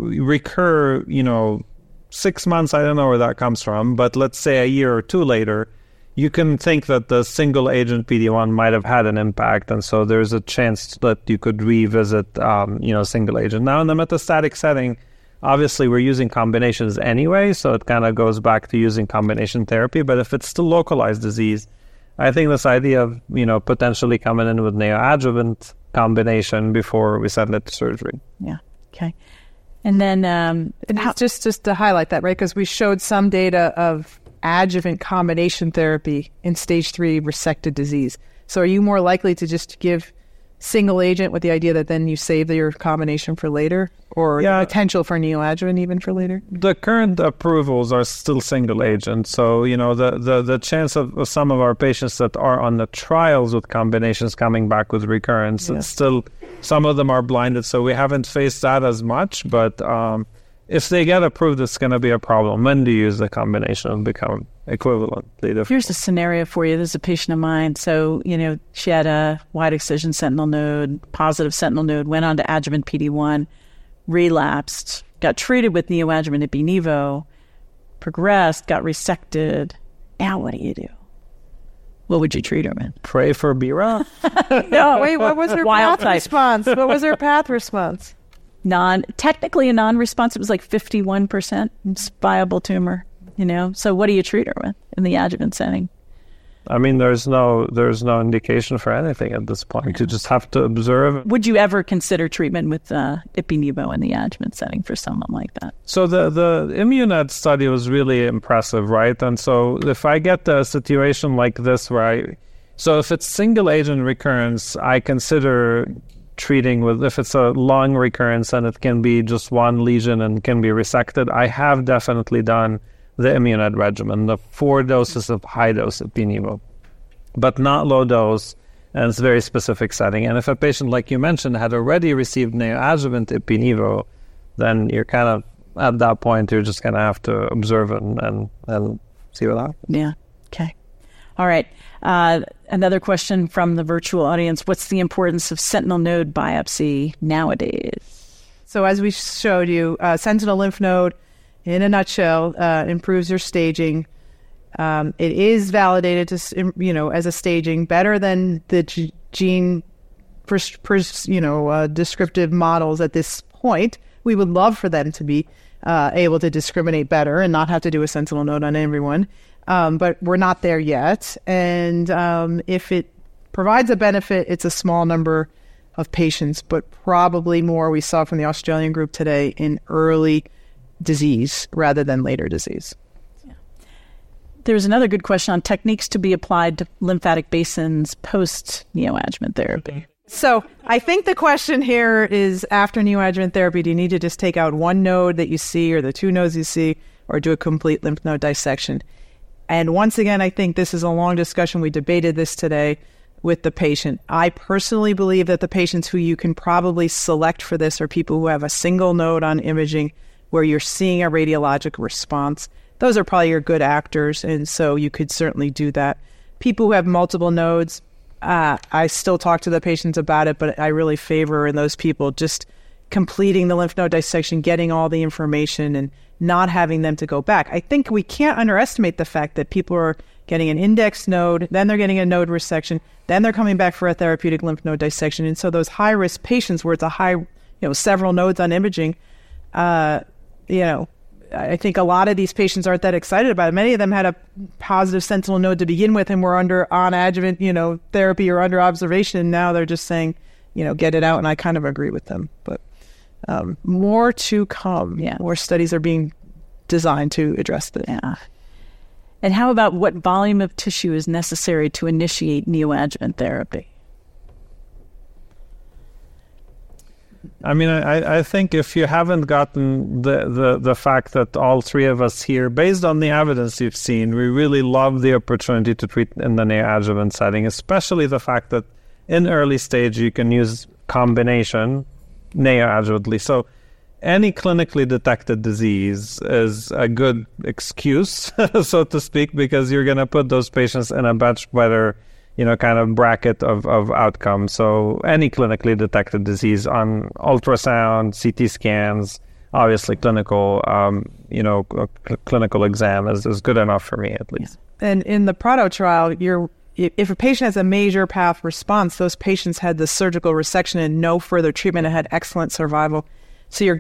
recur, 6 months, I don't know where that comes from, but let's say a year or 2 later, you can think that the single-agent PD-1 might have had an impact. And so there's a chance that you could revisit, single-agent. Now, in the metastatic setting, obviously, we're using combinations anyway, so it kind of goes back to using combination therapy. But if it's still localized disease, I think this idea of, potentially coming in with neoadjuvant combination before we send it to surgery. Yeah, okay. And then... just to highlight that, right, because we showed some data of adjuvant combination therapy in stage 3 resected disease. So are you more likely to just give single agent with the idea that then you save your combination for later, or the potential for neoadjuvant even for later? The current approvals are still single agent, so the chance of some of our patients that are on the trials with combinations coming back with recurrence, it's still, some of them are blinded, so we haven't faced that as much, but if they get approved, it's going to be a problem. When do you use the combination and become equivalently different? Here's a scenario for you. This is a patient of mine. So, she had a wide excision sentinel node, positive sentinel node, went on to adjuvant PD-1, relapsed, got treated with neoadjuvant Ipi/Nivo, progressed, got resected. Now what do? What would you treat her with? Pray for BRAF? No, wait, what was her Wild path type. response? What was her path response? Technically a non-response. It was like 51% viable tumor, So what do you treat her with in the adjuvant setting? I mean, there's no indication for anything at this point. You just have to observe. Would you ever consider treatment with Ipi/Nivo in the adjuvant setting for someone like that? So the Immuned study was really impressive, right? And so if I get a situation like this so if it's single agent recurrence, I consider treating with, if it's a long recurrence and it can be just one lesion and can be resected, I have definitely done the Immuned regimen, the 4 doses of high-dose Ipi/Nivo, but not low dose, and it's a very specific setting. And if a patient, like you mentioned, had already received neoadjuvant Ipi/Nivo, then you're kind of, at that point, you're just going to have to observe it and see what happens. Yeah, okay. All right. Another question from the virtual audience. What's the importance of sentinel node biopsy nowadays? So as we showed you, sentinel lymph node, in a nutshell, improves your staging. It is validated to, as a staging better than the gene, descriptive models at this point. We would love for them to be able to discriminate better and not have to do a sentinel node on everyone. But we're not there yet. And if it provides a benefit, it's a small number of patients, but probably more we saw from the Australian group today in early disease rather than later disease. There's another good question on techniques to be applied to lymphatic basins post-neoadjuvant therapy. So I think the question here is, after neoadjuvant therapy, do you need to just take out one node that you see or the two nodes you see, or do a complete lymph node dissection? And once again, I think this is a long discussion. We debated this today with the patient. I personally believe that the patients who you can probably select for this are people who have a single node on imaging where you're seeing a radiologic response. Those are probably your good actors, and so you could certainly do that. People who have multiple nodes, I still talk to the patients about it, but I really favor in those people just completing the lymph node dissection, getting all the information, and not having them to go back. I think we can't underestimate the fact that people are getting an index node, then they're getting a node resection, then they're coming back for a therapeutic lymph node dissection. And so those high-risk patients where it's a high, several nodes on imaging, I think a lot of these patients aren't that excited about it. Many of them had a positive sentinel node to begin with and were on adjuvant, therapy or under observation. And now they're just saying, get it out. And I kind of agree with them. But more to come. Yeah. More studies are being designed to address this. Yeah. And how about what volume of tissue is necessary to initiate neoadjuvant therapy? I mean, I think if you haven't gotten the fact that all three of us here, based on the evidence you've seen, we really love the opportunity to treat in the neoadjuvant setting, especially the fact that in early stage you can use combination neoadjuvantly. So any clinically detected disease is a good excuse, so to speak, because you're going to put those patients in a much better kind of bracket of outcome. So any clinically detected disease on ultrasound, CT scans, obviously clinical, clinical exam is good enough for me, at least. And in the Prado trial, if a patient has a major path response, those patients had the surgical resection and no further treatment and had excellent survival. So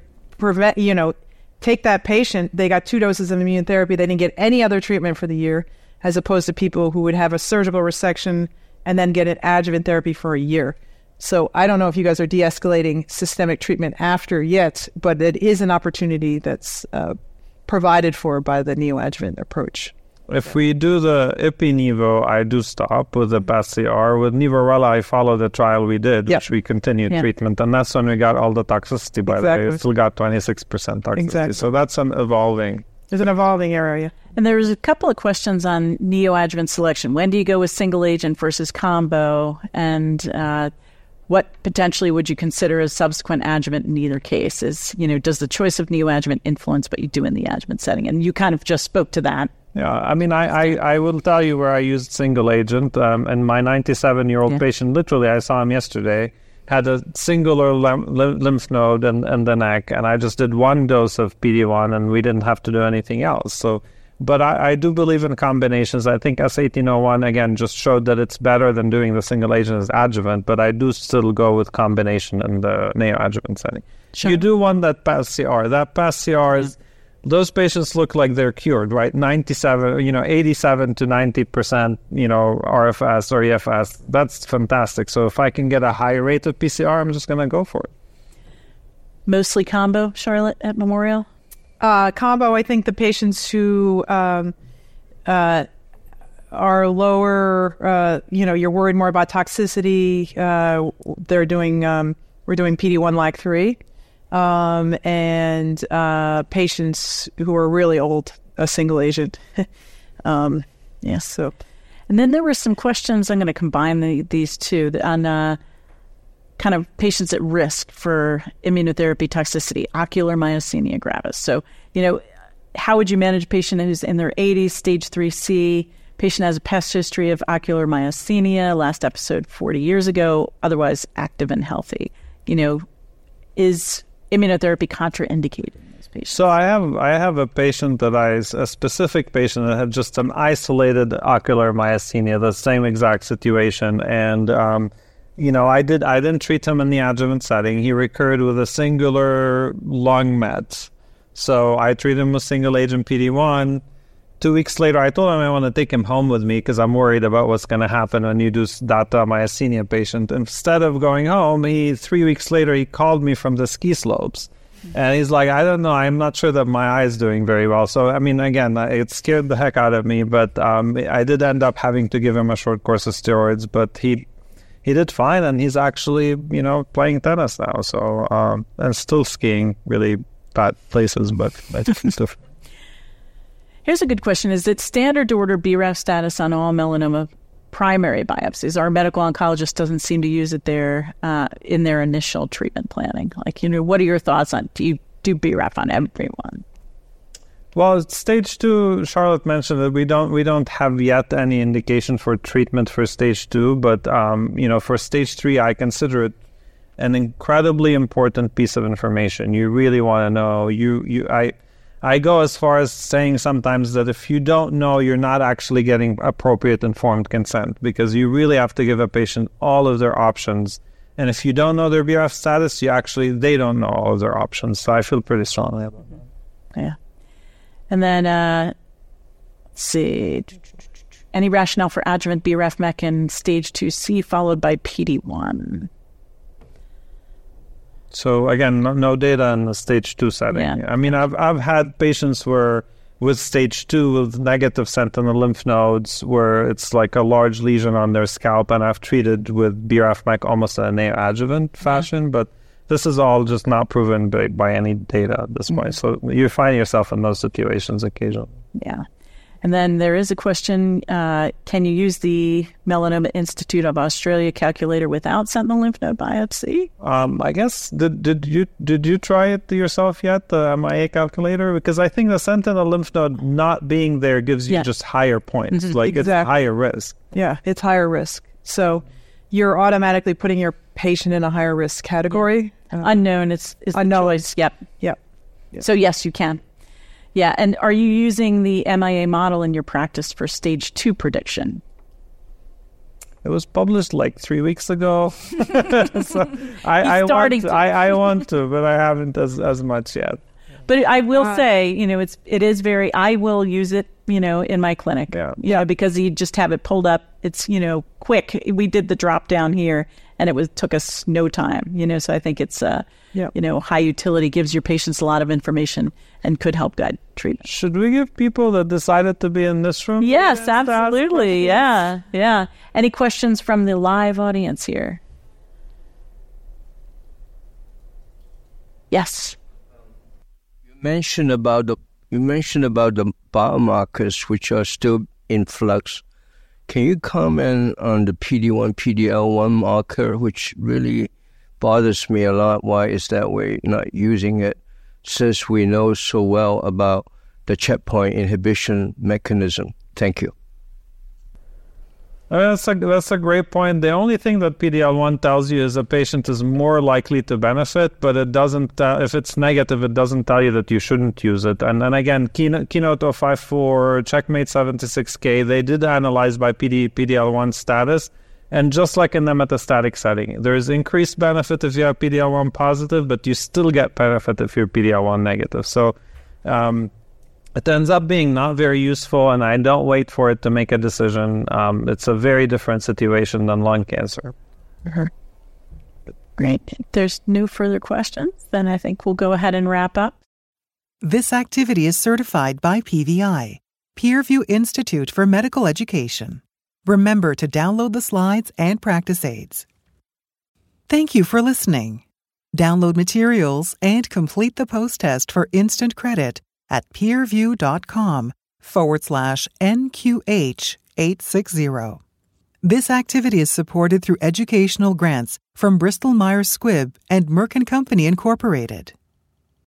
take that patient, they got 2 doses of immune therapy, they didn't get any other treatment for the year, as opposed to people who would have a surgical resection and then get an adjuvant therapy for a year. So I don't know if you guys are de-escalating systemic treatment after yet, but it is an opportunity that's provided for by the neoadjuvant approach. If we do the Ipi-Nivo, I do stop with the BAS-CR. With Nivorella, I follow the trial we did, which we continued treatment, and that's when we got all the toxicity, by the way. We still got 26% toxicity. Exactly. So that's an evolving... There's an evolving area. And there was a couple of questions on neoadjuvant selection. When do you go with single agent versus combo? And what potentially would you consider as subsequent adjuvant in either case? Does the choice of neoadjuvant influence what you do in the adjuvant setting? And you kind of just spoke to that. Yeah, I mean, I will tell you where I used single agent. And my 97-year-old patient, literally, I saw him yesterday, had a singular lymph node in the neck, and I just did 1 dose of PD-1, and we didn't have to do anything else. But I do believe in combinations. I think S1801, again, just showed that it's better than doing the single agent as adjuvant, but I do still go with combination in the neoadjuvant setting. Sure. You do want that BAS-CR. That BAS-CR is... Those patients look like they're cured, right? 87 to 90%, RFS or EFS. That's fantastic. So if I can get a high rate of PCR, I'm just going to go for it. Mostly combo, Charlotte, at Memorial? Combo, I think the patients who are lower, you're worried more about toxicity. We're doing PD-1 LAG-3. And patients who are really old, a single agent. So. And then there were some questions, I'm going to combine these two, on kind of patients at risk for immunotherapy toxicity, ocular myasthenia gravis. So, how would you manage a patient who's in their 80s, stage 3C, patient has a past history of ocular myasthenia, last episode 40 years ago, otherwise active and healthy? Is immunotherapy contraindicated in those patients? So I have a patient a specific patient that had just an isolated ocular myasthenia, the same exact situation, and I didn't treat him in the adjuvant setting. He recurred with a singular lung met, so I treated him with single agent PD-1, 2 weeks later, I told him I want to take him home with me because I'm worried about what's going to happen when you do that to a myasthenia patient. Instead of going home, 3 weeks later, he called me from the ski slopes. And he's like, I don't know, I'm not sure that my eye is doing very well. So, I mean, again, it scared the heck out of me. But I did end up having to give him a short course of steroids. But he did fine, and he's actually, playing tennis now. So, and still skiing really bad places, but stuff. Here's a good question. Is it standard to order BRAF status on all melanoma primary biopsies? Our medical oncologist doesn't seem to use it there in their initial treatment planning. What are your thoughts on, do you do BRAF on everyone? Well, stage 2, Charlotte mentioned that we don't have yet any indication for treatment for stage 2, but for stage 3, I consider it an incredibly important piece of information. You really want to know. I go as far as saying sometimes that if you don't know, you're not actually getting appropriate informed consent, because you really have to give a patient all of their options. And if you don't know their BRAF status, they don't know all of their options. So I feel pretty strongly about that. Yeah. And then, let's see, any rationale for adjuvant BRAF MEK in stage 2C followed by PD-1? So again, no data in the stage 2 setting. Yeah. I mean, I've had patients with stage 2 with negative sentinel lymph nodes where it's like a large lesion on their scalp, and I've treated with BRAF MEK almost in a neoadjuvant fashion, but this is all just not proven by any data at this point. So you find yourself in those situations occasionally. Yeah. And then there is a question, can you use the Melanoma Institute of Australia calculator without sentinel lymph node biopsy? I guess, did you try it yourself yet, the MIA calculator? Because I think the sentinel lymph node not being there gives you just higher points. Exactly. It's higher risk. Yeah, it's higher risk. So you're automatically putting your patient in a higher risk category. Unknown is unknown. The choice. Yep. Yep. So yes, you can. Yeah, and are you using the MIA model in your practice for stage 2 prediction? It was published like 3 weeks ago. So I want to, but I haven't as much yet. But I will say, it is very, I will use it, in my clinic. Yeah. Because you just have it pulled up. It's, quick. We did the drop down here and it took us no time, so I think it's, high utility, gives your patients a lot of information and could help guide treatment. Should we give people that decided to be in this room? Yes, absolutely. Yeah. Any questions from the live audience here? Yes. You mentioned about the biomarkers which are still in flux. Can you comment on the PD-1, PD-L1 marker, which really bothers me a lot? Why is that way, not using it, since we know so well about the checkpoint inhibition mechanism? Thank you. That's a great point. The only thing that PD-L1 tells you is a patient is more likely to benefit, but it doesn't. If it's negative, it doesn't tell you that you shouldn't use it. And then again, Keynote 054, Checkmate 76K, they did analyze by PD-L1 status, and just like in the metastatic setting, there is increased benefit if you have PD-L1 positive, but you still get benefit if you're PD-L1 negative. So. It ends up being not very useful, and I don't wait for it to make a decision. It's a very different situation than lung cancer. Great. If there's no further questions, then I think we'll go ahead and wrap up. This activity is certified by PVI, Peerview Institute for Medical Education. Remember to download the slides and practice aids. Thank you for listening. Download materials and complete the post-test for instant credit at peerview.com/NQH860. This activity is supported through educational grants from Bristol Myers Squibb and Merck & Company Incorporated.